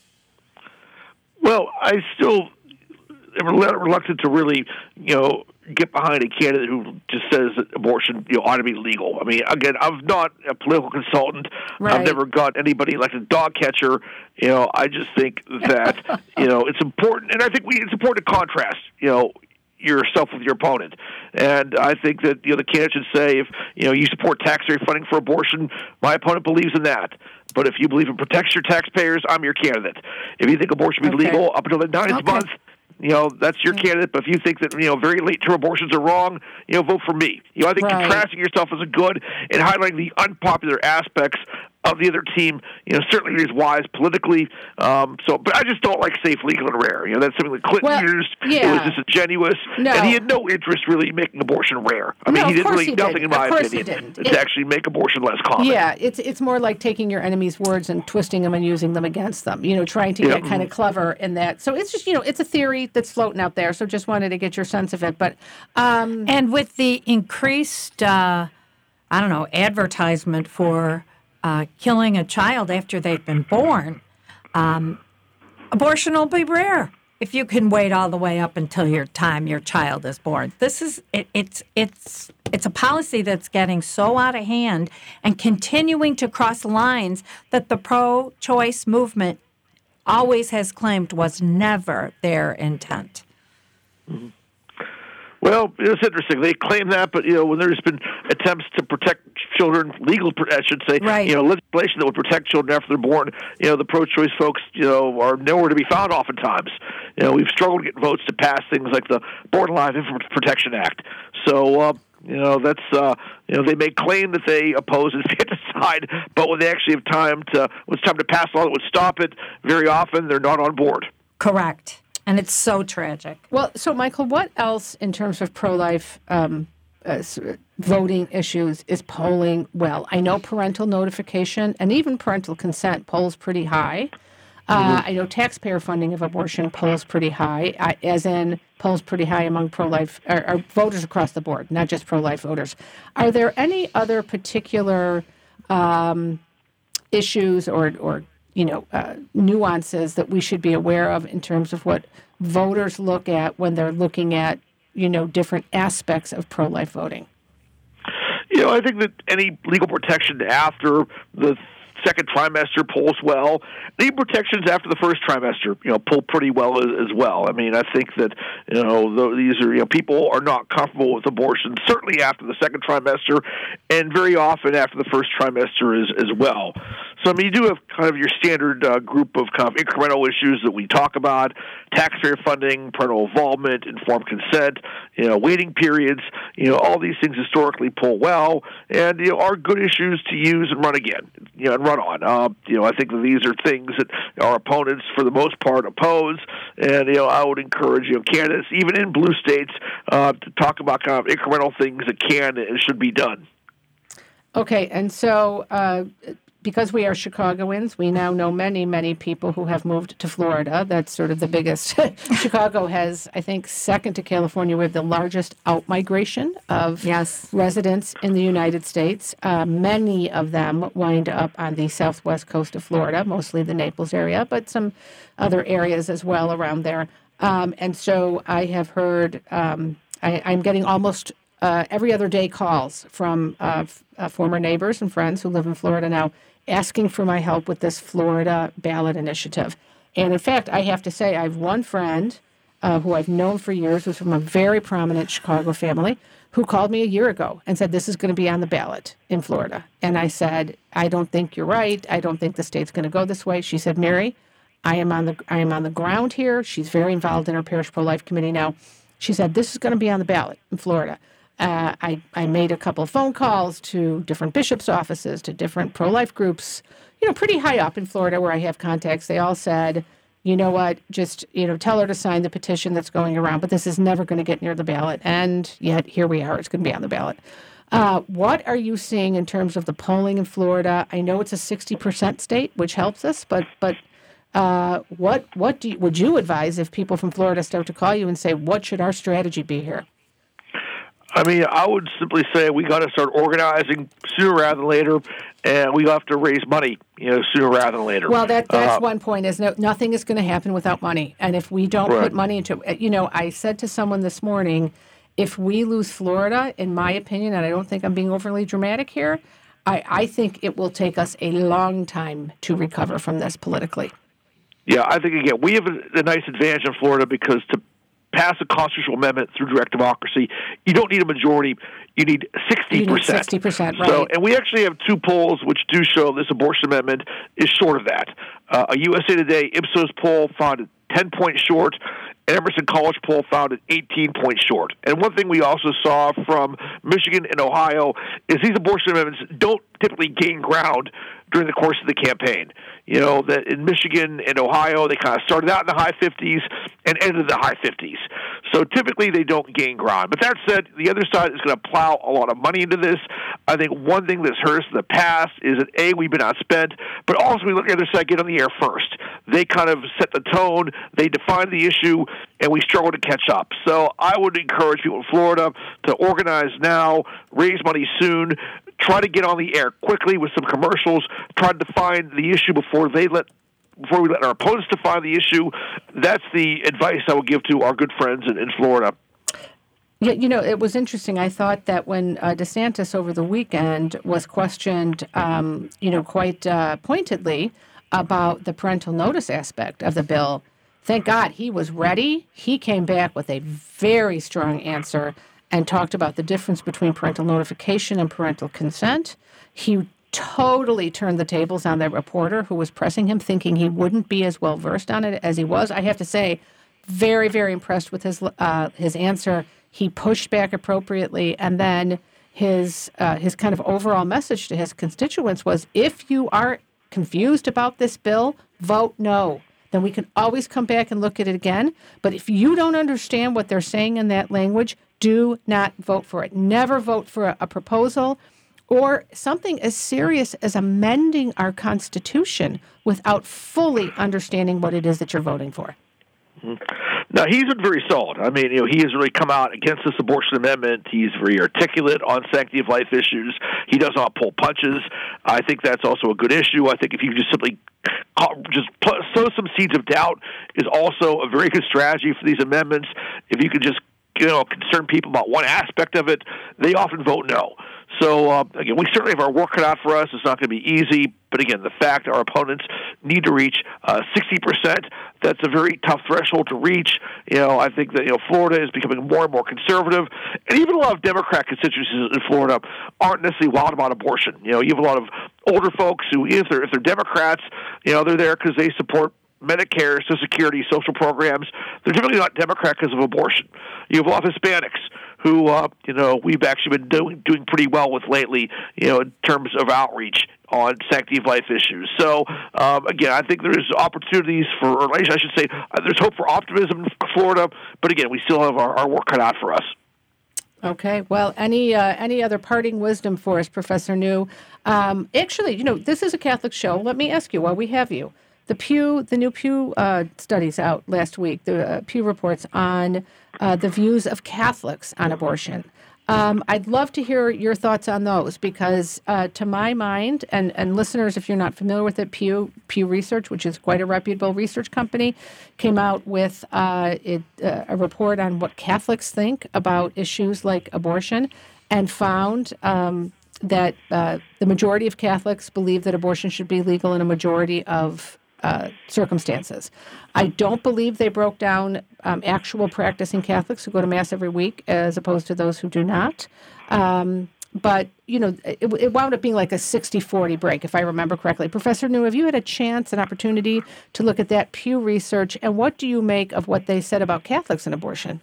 Well, I still am reluctant to really, you know, get behind a candidate who just says that abortion, you know, ought to be legal. I mean, again, I'm not a political consultant. Right. I've never got anybody like a dog catcher. You know, I just think that, you know, it's important, and I think we, it's important to contrast, you know, yourself with your opponent. And I think that, you know, the candidate should say, if, you know, you support taxpayer funding for abortion, my opponent believes in that. But if you believe it protects your taxpayers, I'm your candidate. If you think abortion should be Okay. legal up until the ninth Okay. month, you know, that's your candidate. But if you think that, you know, very late-term abortions are wrong, you know, vote for me. You know, I think Right. contrasting yourself is a good, and highlighting the unpopular aspects of the other team, you know, certainly is wise politically. Um, so, but I just don't like safe, legal, and rare. You know, that's something that Clinton Well, used. yeah. It was disingenuous, No. and he had no interest really in making abortion rare. I mean, No, he of did course really he nothing, didn't. in my Of course he opinion, didn't. to It- actually make abortion less common. Yeah, it's it's more like taking your enemy's words and twisting them and using them against them, you know, trying to Yep. get kind of clever in that. So it's just, you know, it's a theory that's floating out there. So just wanted to get your sense of it. But um, And with the increased, uh, I don't know, advertisement for uh, killing a child after they've been born, um, abortion will be rare if you can wait all the way up until your time your child is born. This is it, it's it's it's a policy that's getting so out of hand and continuing to cross lines that the pro-choice movement always has claimed was never their intent. Mm-hmm. Well, it's interesting. They claim that, but, you know, when there's been attempts to protect children, legal, I should say, Right. you know, legislation that would protect children after they're born, you know, the pro-choice folks, you know, are nowhere to be found oftentimes. You know, we've struggled to get votes to pass things like the Born Alive Infant Protection Act. So, uh, you know, that's, uh, you know, they may claim that they oppose infanticide, but when they actually have time to, when it's time to pass a law that would stop it, very often they're not on board. Correct. And it's so tragic. well, so Michael, what else in terms of pro-life um, uh, s- voting issues is polling well? I know parental notification and even parental consent polls pretty high. Uh, I know taxpayer funding of abortion polls pretty high, I, as in polls pretty high among pro-life or, or voters across the board, not just pro-life voters. Are there any other particular um, issues or, or you know, uh, nuances that we should be aware of in terms of what voters look at when they're looking at, you know, different aspects of pro-life voting? You know, I think that any legal protection after the second trimester polls well. Legal protections after the first trimester, you know, pull pretty well as, as well. I mean, I think that, you know, the, these are, you know, people are not comfortable with abortion, certainly after the second trimester, and very often after the first trimester as, as well. So, I mean, you do have kind of your standard uh, group of kind of incremental issues that we talk about: taxpayer funding, parental involvement, informed consent, you know, waiting periods. You know, all these things historically pull well, and you know, are good issues to use and run again, you know, and run on. Uh, you know, I think that these are things that our opponents, for the most part, oppose, and you know, I would encourage you know candidates, even in blue states, uh, to talk about kind of incremental things that can and should be done. Okay, and so. Uh, Because we are Chicagoans, we now know many, many people who have moved to Florida. That's sort of the biggest. Chicago has, I think, second to California, we have the largest out-migration of Yes. residents in the United States. Uh, many of them wind up on the southwest coast of Florida, mostly the Naples area, but some other areas as well around there. Um, and so I have heard, um, I, I'm getting almost uh, every other day calls from uh, f- uh, former neighbors and friends who live in Florida now, asking for my help with this Florida ballot initiative. And in fact, I have to say, I have one friend uh, who I've known for years, who's from a very prominent Chicago family, who called me a year ago and said, this is going to be on the ballot in Florida. And I said, I don't think you're right. I don't think the state's going to go this way. She said, Mary, I am on the I am on the ground here. She's very involved in her parish pro-life committee now. She said, this is going to be on the ballot in Florida. Uh, I, I made a couple of phone calls to different bishops' offices, to different pro-life groups, you know, pretty high up in Florida where I have contacts. They all said, you know what, just, you know, tell her to sign the petition that's going around, but this is never going to get near the ballot. And yet here we are. It's going to be on the ballot. Uh, what are you seeing in terms of the polling in Florida? I know it's a sixty percent state, which helps us, but but uh, what what do you, would you advise if people from Florida start to call you and say, what should our strategy be here? I mean, I would simply say we got to start organizing sooner rather than later, and we have to raise money, you know, sooner rather than later. Well, that that's uh, one point. Is no, nothing is going to happen without money, and if we don't right. put money into it, you know, I said to someone this morning, if we lose Florida, in my opinion, and I don't think I'm being overly dramatic here, I, I think it will take us a long time to recover from this politically. Yeah, I think, again, we have a, a nice advantage in Florida because to pass a constitutional amendment through direct democracy, you don't need a majority. You need sixty percent. You need sixty percent, right. So, and we actually have two polls which do show this abortion amendment is short of that. Uh, a U S A Today Ipsos poll found it ten points short. Emerson College poll found it eighteen points short. And one thing we also saw from Michigan and Ohio is these abortion amendments don't typically gain ground during the course of the campaign. You know, that in Michigan and Ohio, they kind of started out in the high fifties and ended in the high fifties. So typically they don't gain ground. But that said, the other side is going to plow a lot of money into this. I think one thing that's hurt us in the past is that, A, we've been outspent, but also we let the other side get on the air first. They kind of set the tone, they define the issue, and we struggle to catch up. So I would encourage people in Florida to organize now, raise money soon, try to get on the air quickly with some commercials, try to define the issue before they let before we let our opponents define the issue. That's the advice I would give to our good friends in, in Florida. Yeah, you know, it was interesting. I thought that when uh, DeSantis over the weekend was questioned, um, you know, quite uh, pointedly about the parental notice aspect of the bill, thank God he was ready. He came back with a very strong answer and talked about the difference between parental notification and parental consent. He totally turned the tables on that reporter who was pressing him, thinking he wouldn't be as well versed on it as he was. I have to say, very, very impressed with his uh, his answer. He pushed back appropriately, and then his uh, his kind of overall message to his constituents was, if you are confused about this bill, vote no. Then we can always come back and look at it again. But if you don't understand what they're saying in that language, do not vote for it. Never vote for a, a proposal or something as serious as amending our Constitution without fully understanding what it is that you're voting for. Mm-hmm. Now, he's been very solid. I mean, you know, he has really come out against this abortion amendment. He's very articulate on sanctity of life issues. He does not pull punches. I think that's also a good issue. I think if you just simply just sow some seeds of doubt is also a very good strategy for these amendments. If you could just, you know, concern people about one aspect of it, they often vote no. So, uh, again, we certainly have our work cut out for us. It's not going to be easy. But, again, the fact our opponents need to reach uh, sixty percent, that's a very tough threshold to reach. You know, I think that, you know, Florida is becoming more and more conservative. And even a lot of Democrat constituencies in Florida aren't necessarily wild about abortion. You know, you have a lot of older folks who, if they're, if they're Democrats, you know, they're there because they support Medicare, Social Security, social programs. They're typically not Democrat because of abortion. You have a lot of Hispanics who, uh, you know, we've actually been doing doing pretty well with lately, you know, in terms of outreach on sanctity of life issues. So, um, again, I think there's opportunities for, or I should say, uh, there's hope for optimism in Florida, but again, we still have our, our work cut out for us. Okay. Well, any uh, any other parting wisdom for us, Professor New? Um, actually, you know, this is a Catholic show. Let me ask you, while we have you, the Pew, the new Pew uh, studies out last week, the uh, Pew reports on uh, the views of Catholics on abortion. Um, I'd love to hear your thoughts on those because, uh, to my mind, and, and listeners, if you're not familiar with it, Pew Pew Research, which is quite a reputable research company, came out with uh, it, uh, a report on what Catholics think about issues like abortion, and found um, that uh, the majority of Catholics believe that abortion should be legal in a majority of Uh, circumstances. I don't believe they broke down um, actual practicing Catholics who go to Mass every week as opposed to those who do not. Um, but, you know, it, it wound up being like a sixty forty break, if I remember correctly. Professor New, have you had a chance, an opportunity to look at that Pew Research, and what do you make of what they said about Catholics and abortion?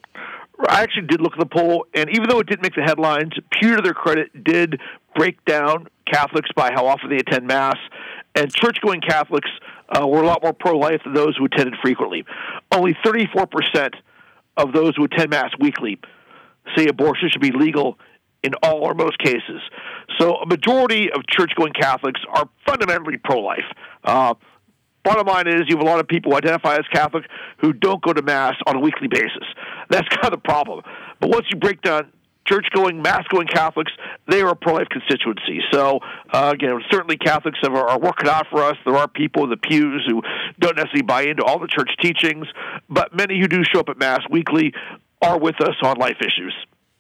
I actually did look at the poll, and even though it didn't make the headlines, Pew, to their credit, did break down Catholics by how often they attend Mass, and church-going Catholics uh, were a lot more pro-life than those who attended frequently. Only thirty-four percent of those who attend Mass weekly say abortion should be legal in all or most cases. So a majority of church-going Catholics are fundamentally pro-life. Uh, bottom line is you have a lot of people who identify as Catholic who don't go to Mass on a weekly basis. That's kind of the problem. But once you break down church-going, Mass-going Catholics, they are a pro-life constituency. So, uh, again, certainly Catholics have, are working out for us. There are people in the pews who don't necessarily buy into all the church teachings, but many who do show up at Mass weekly are with us on life issues.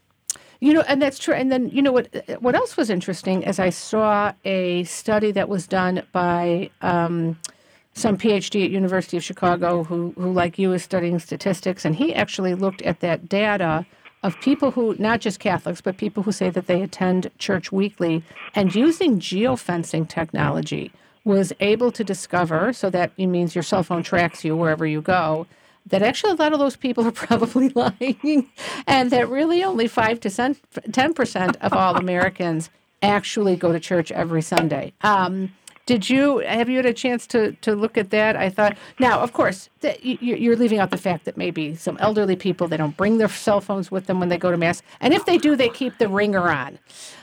You know, and that's true. And then, you know, what what else was interesting is I saw a study that was done by um, some P H D at University of Chicago who, who, like you, is studying statistics, and he actually looked at that data of people who, not just Catholics, but people who say that they attend church weekly, and using geofencing technology was able to discover, so that it means your cell phone tracks you wherever you go, that actually a lot of those people are probably lying, and that really only five to ten percent of all Americans actually go to church every Sunday. Um, did you, have you had a chance to, to look at that? I thought, now, of course, the, you, you're leaving out the fact that maybe some elderly people, they don't bring their cell phones with them when they go to Mass, and if they do, they keep the ringer on.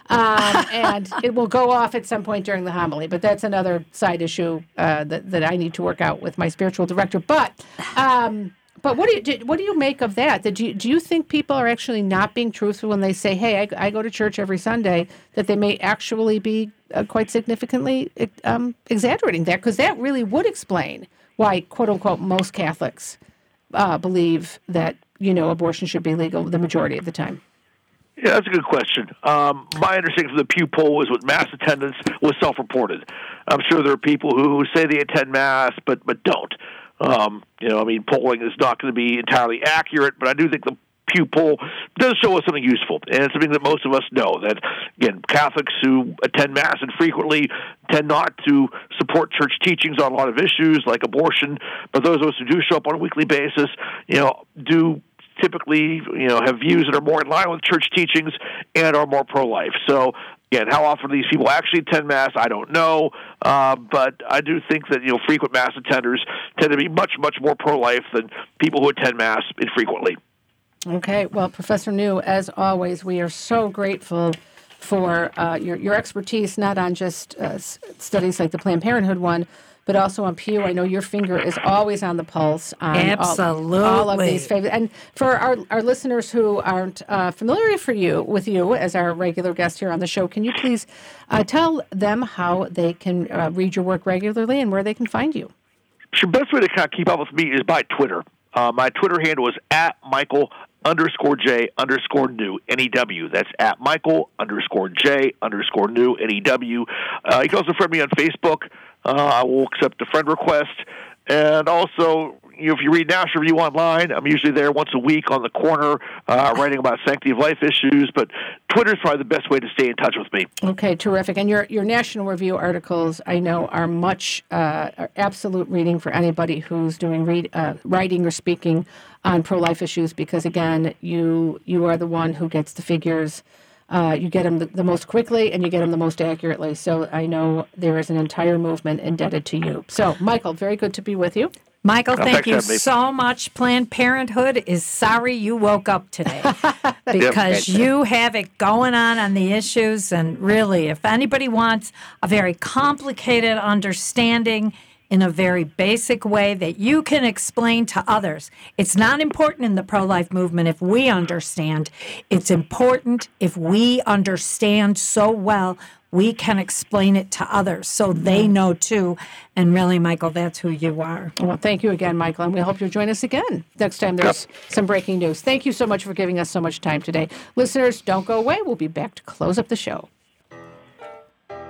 Um, and it will go off at some point during the homily, but that's another side issue uh, that, that I need to work out with my spiritual director. But um, but what do you do, what do you make of that? Do you, do you think people are actually not being truthful when they say, hey, I, I go to church every Sunday, that they may actually be uh, quite significantly um, exaggerating that? Because that really would explain why, quote unquote, most Catholics uh, believe that, you know, abortion should be legal the majority of the time. Yeah, that's a good question. Um, my understanding from the Pew poll was with Mass attendance was self-reported. I'm sure there are people who say they attend Mass but but don't. Um, you know, I mean, polling is not going to be entirely accurate, but I do think the Pew poll does show us something useful, and it's something that most of us know, that, again, Catholics who attend Mass infrequently tend not to support church teachings on a lot of issues like abortion, but those of us who do show up on a weekly basis, you know, do typically, you know, have views that are more in line with church teachings and are more pro-life. So, again, how often these people actually attend Mass, I don't know, uh, but I do think that, you know, frequent Mass attenders tend to be much, much more pro-life than people who attend Mass infrequently. Okay. Well, Professor New, as always, we are so grateful for uh, your, your expertise, not on just uh, studies like the Planned Parenthood one, but also on Pew. I know your finger is always on the pulse on Absolutely. all, all of these favorites. And for our, our listeners who aren't uh, familiar for you with you as our regular guest here on the show, can you please uh, tell them how they can uh, read your work regularly and where they can find you? Sure. Best way to kind of keep up with me is by Twitter. Uh, my Twitter handle is at Michael underscore J underscore new N E W. That's at Michael underscore J underscore new N E W. Uh, you can also friend me on Facebook. Uh, I will accept a friend request. And also, you know, if you read National Review online, I'm usually there once a week on the corner uh, writing about sanctity of life issues. But Twitter is probably the best way to stay in touch with me. Okay, terrific. And your, your National Review articles, I know, are much uh, are absolute reading for anybody who's doing read, uh, writing or speaking on pro-life issues, because, again, you you are the one who gets the figures. Uh, you get them the, the most quickly, and you get them the most accurately. So I know there is an entire movement indebted to you. So, Michael, very good to be with you. Michael, Oh, thank thanks, you Emily. so much. Planned Parenthood is sorry you woke up today because you have it going on on the issues. And really, if anybody wants a very complicated understanding in a very basic way that you can explain to others, it's not important in the pro-life movement if we understand. It's important if we understand so well we can explain it to others so they know too. And really, Michael, that's who you are. Well, thank you again, Michael, and we hope you'll join us again next time there's yep. some breaking news. Thank you so much for giving us so much time today. Listeners, don't go away. We'll be back to close up the show.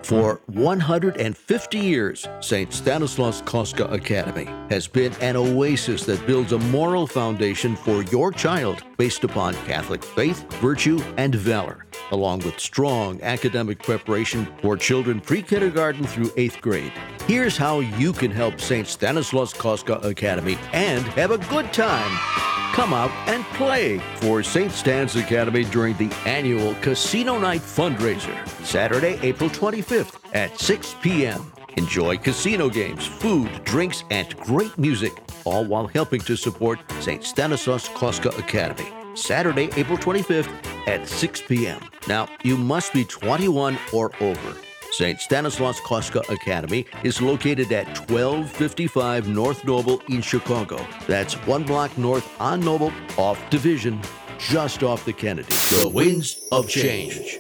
For one hundred fifty years, Saint Stanislaus Kostka Academy has been an oasis that builds a moral foundation for your child based upon Catholic faith, virtue, and valor, along with strong academic preparation for children pre-kindergarten through eighth grade. Here's how you can help Saint Stanislaus Kostka Academy and have a good time. Come out and play for Saint Stan's Academy during the annual Casino Night fundraiser, Saturday, April twenty-fifth at six p.m. Enjoy casino games, food, drinks, and great music, all while helping to support Saint Stanislaus Kostka Academy, Saturday, April twenty-fifth at six p.m. Now, you must be twenty-one or over. Saint Stanislaus Kostka Academy is located at twelve fifty-five North Noble in Chicago. That's one block north on Noble, off Division, just off the Kennedy. The Winds of Change.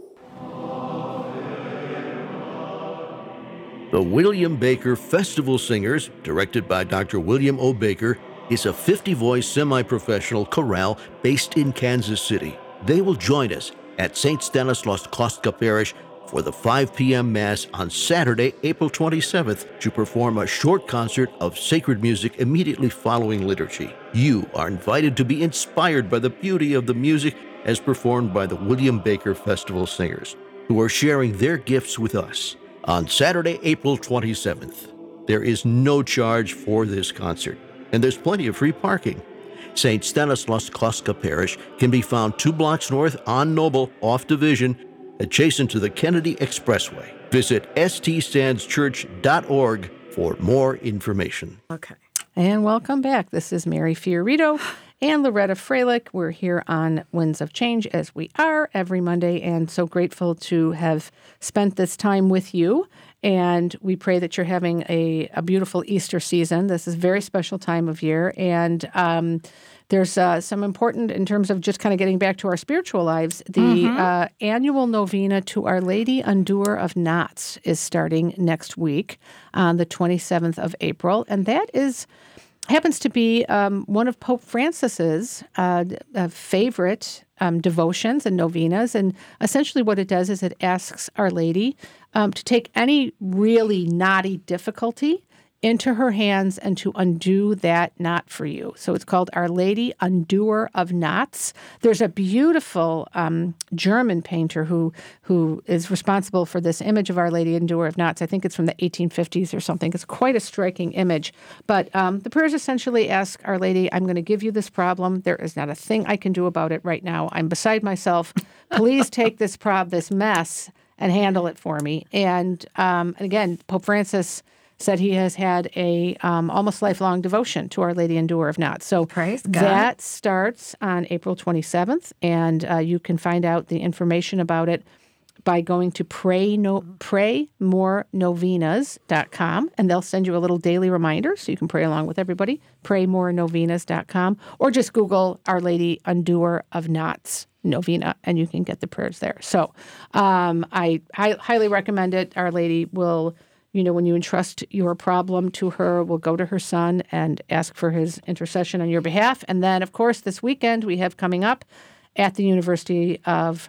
The William Baker Festival Singers, directed by Doctor William O. Baker, is a fifty-voice semi-professional chorale based in Kansas City. They will join us at Saint Stanislaus Kostka Parish for the five p.m. Mass on Saturday, April twenty-seventh, to perform a short concert of sacred music immediately following liturgy. You are invited to be inspired by the beauty of the music as performed by the William Baker Festival Singers, who are sharing their gifts with us on Saturday, April twenty-seventh. There is no charge for this concert, and there's plenty of free parking. Saint Stanislaus Kostka Parish can be found two blocks north on Noble, off Division, adjacent to the Kennedy Expressway. Visit s t stands church dot org for more information. Okay. And welcome back. This is Mary Fiorito and Loretta Freilich. We're here on Winds of Change, as we are every Monday, and so grateful to have spent this time with you. And we pray that you're having a, a beautiful Easter season. This is a very special time of year. And um, there's uh, some important, in terms of just kind of getting back to our spiritual lives, the mm-hmm. uh, annual novena to Our Lady Undoer of Knots is starting next week on the twenty-seventh of April. And that is happens to be um, one of Pope Francis's uh, uh, favorite um, devotions and novenas. And essentially what it does is it asks Our Lady um, to take any really knotty difficulty into her hands and to undo that knot for you. So it's called Our Lady Undoer of Knots. There's a beautiful um, German painter who who is responsible for this image of Our Lady Undoer of Knots. I think it's from the eighteen fifties or something. It's quite a striking image. But um, the prayers essentially ask Our Lady, I'm going to give you this problem. There is not a thing I can do about it right now. I'm beside myself. Please take this prob, this mess, and handle it for me. And, um, and again, Pope Francis said he has had a um, almost lifelong devotion to Our Lady Undoer of Knots. So Praise God. That starts on April twenty-seventh, and uh, you can find out the information about it by going to pray no, pray more novenas dot com, and they'll send you a little daily reminder so you can pray along with everybody, pray more novenas dot com, or just Google Our Lady Undoer of Knots novena, and you can get the prayers there. So um, I hi- highly recommend it. Our Lady will... You know, when you entrust your problem to her, we'll go to her son and ask for his intercession on your behalf. And then, of course, this weekend we have coming up at the University of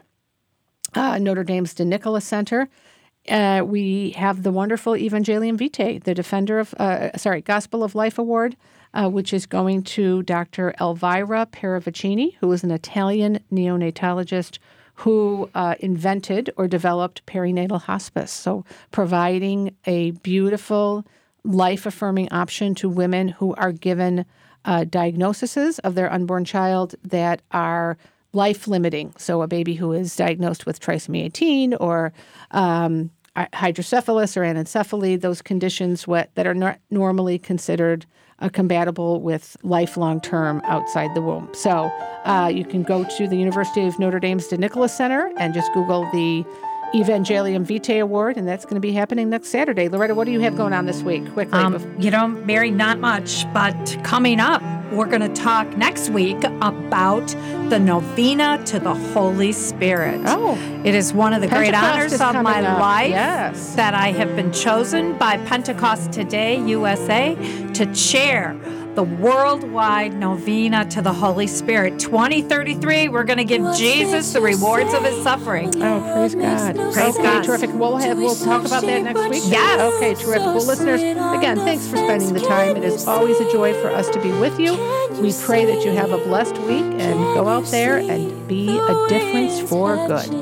uh, Notre Dame's De Nicola Center, uh, we have the wonderful Evangelium Vitae, the Defender of, uh, sorry, Gospel of Life Award, uh, which is going to Doctor Elvira Paravicini, who is an Italian neonatologist who uh, invented or developed perinatal hospice. So providing a beautiful, life-affirming option to women who are given uh, diagnoses of their unborn child that are life-limiting. So a baby who is diagnosed with trisomy eighteen or um, hydrocephalus or anencephaly, those conditions what, that are not normally considered Uh, compatible with life long-term outside the womb. So uh, you can go to the University of Notre Dame's De Nicola Center and just Google the Evangelium Vitae Award, and that's going to be happening next Saturday. Loretta, what do you have going on this week? Quickly. Um, you know, Mary, not much, but coming up, we're going to talk next week about the novena to the Holy Spirit. Oh. It is one of the Pentecost great honors is of coming my up. life Yes. that I have been chosen by Pentecost Today U S A to chair the worldwide novena to the Holy Spirit. twenty thirty-three, we're going to give Jesus the rewards of his suffering. Oh, praise God. Praise Okay, God. Terrific. We'll, have, we'll talk about that next week. Yes. Okay, terrific. Well, listeners, again, thanks for spending the time. It is always a joy for us to be with you. We pray that you have a blessed week and go out there and be a difference for good.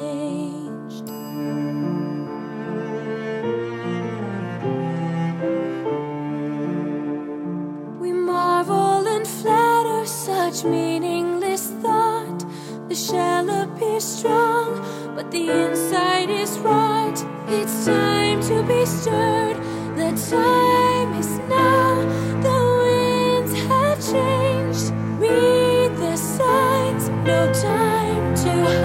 Such meaningless thought. The shell appears strong, but the inside is rot. It's time to be stirred. The time is now. The winds have changed. Read the signs. No time to hide.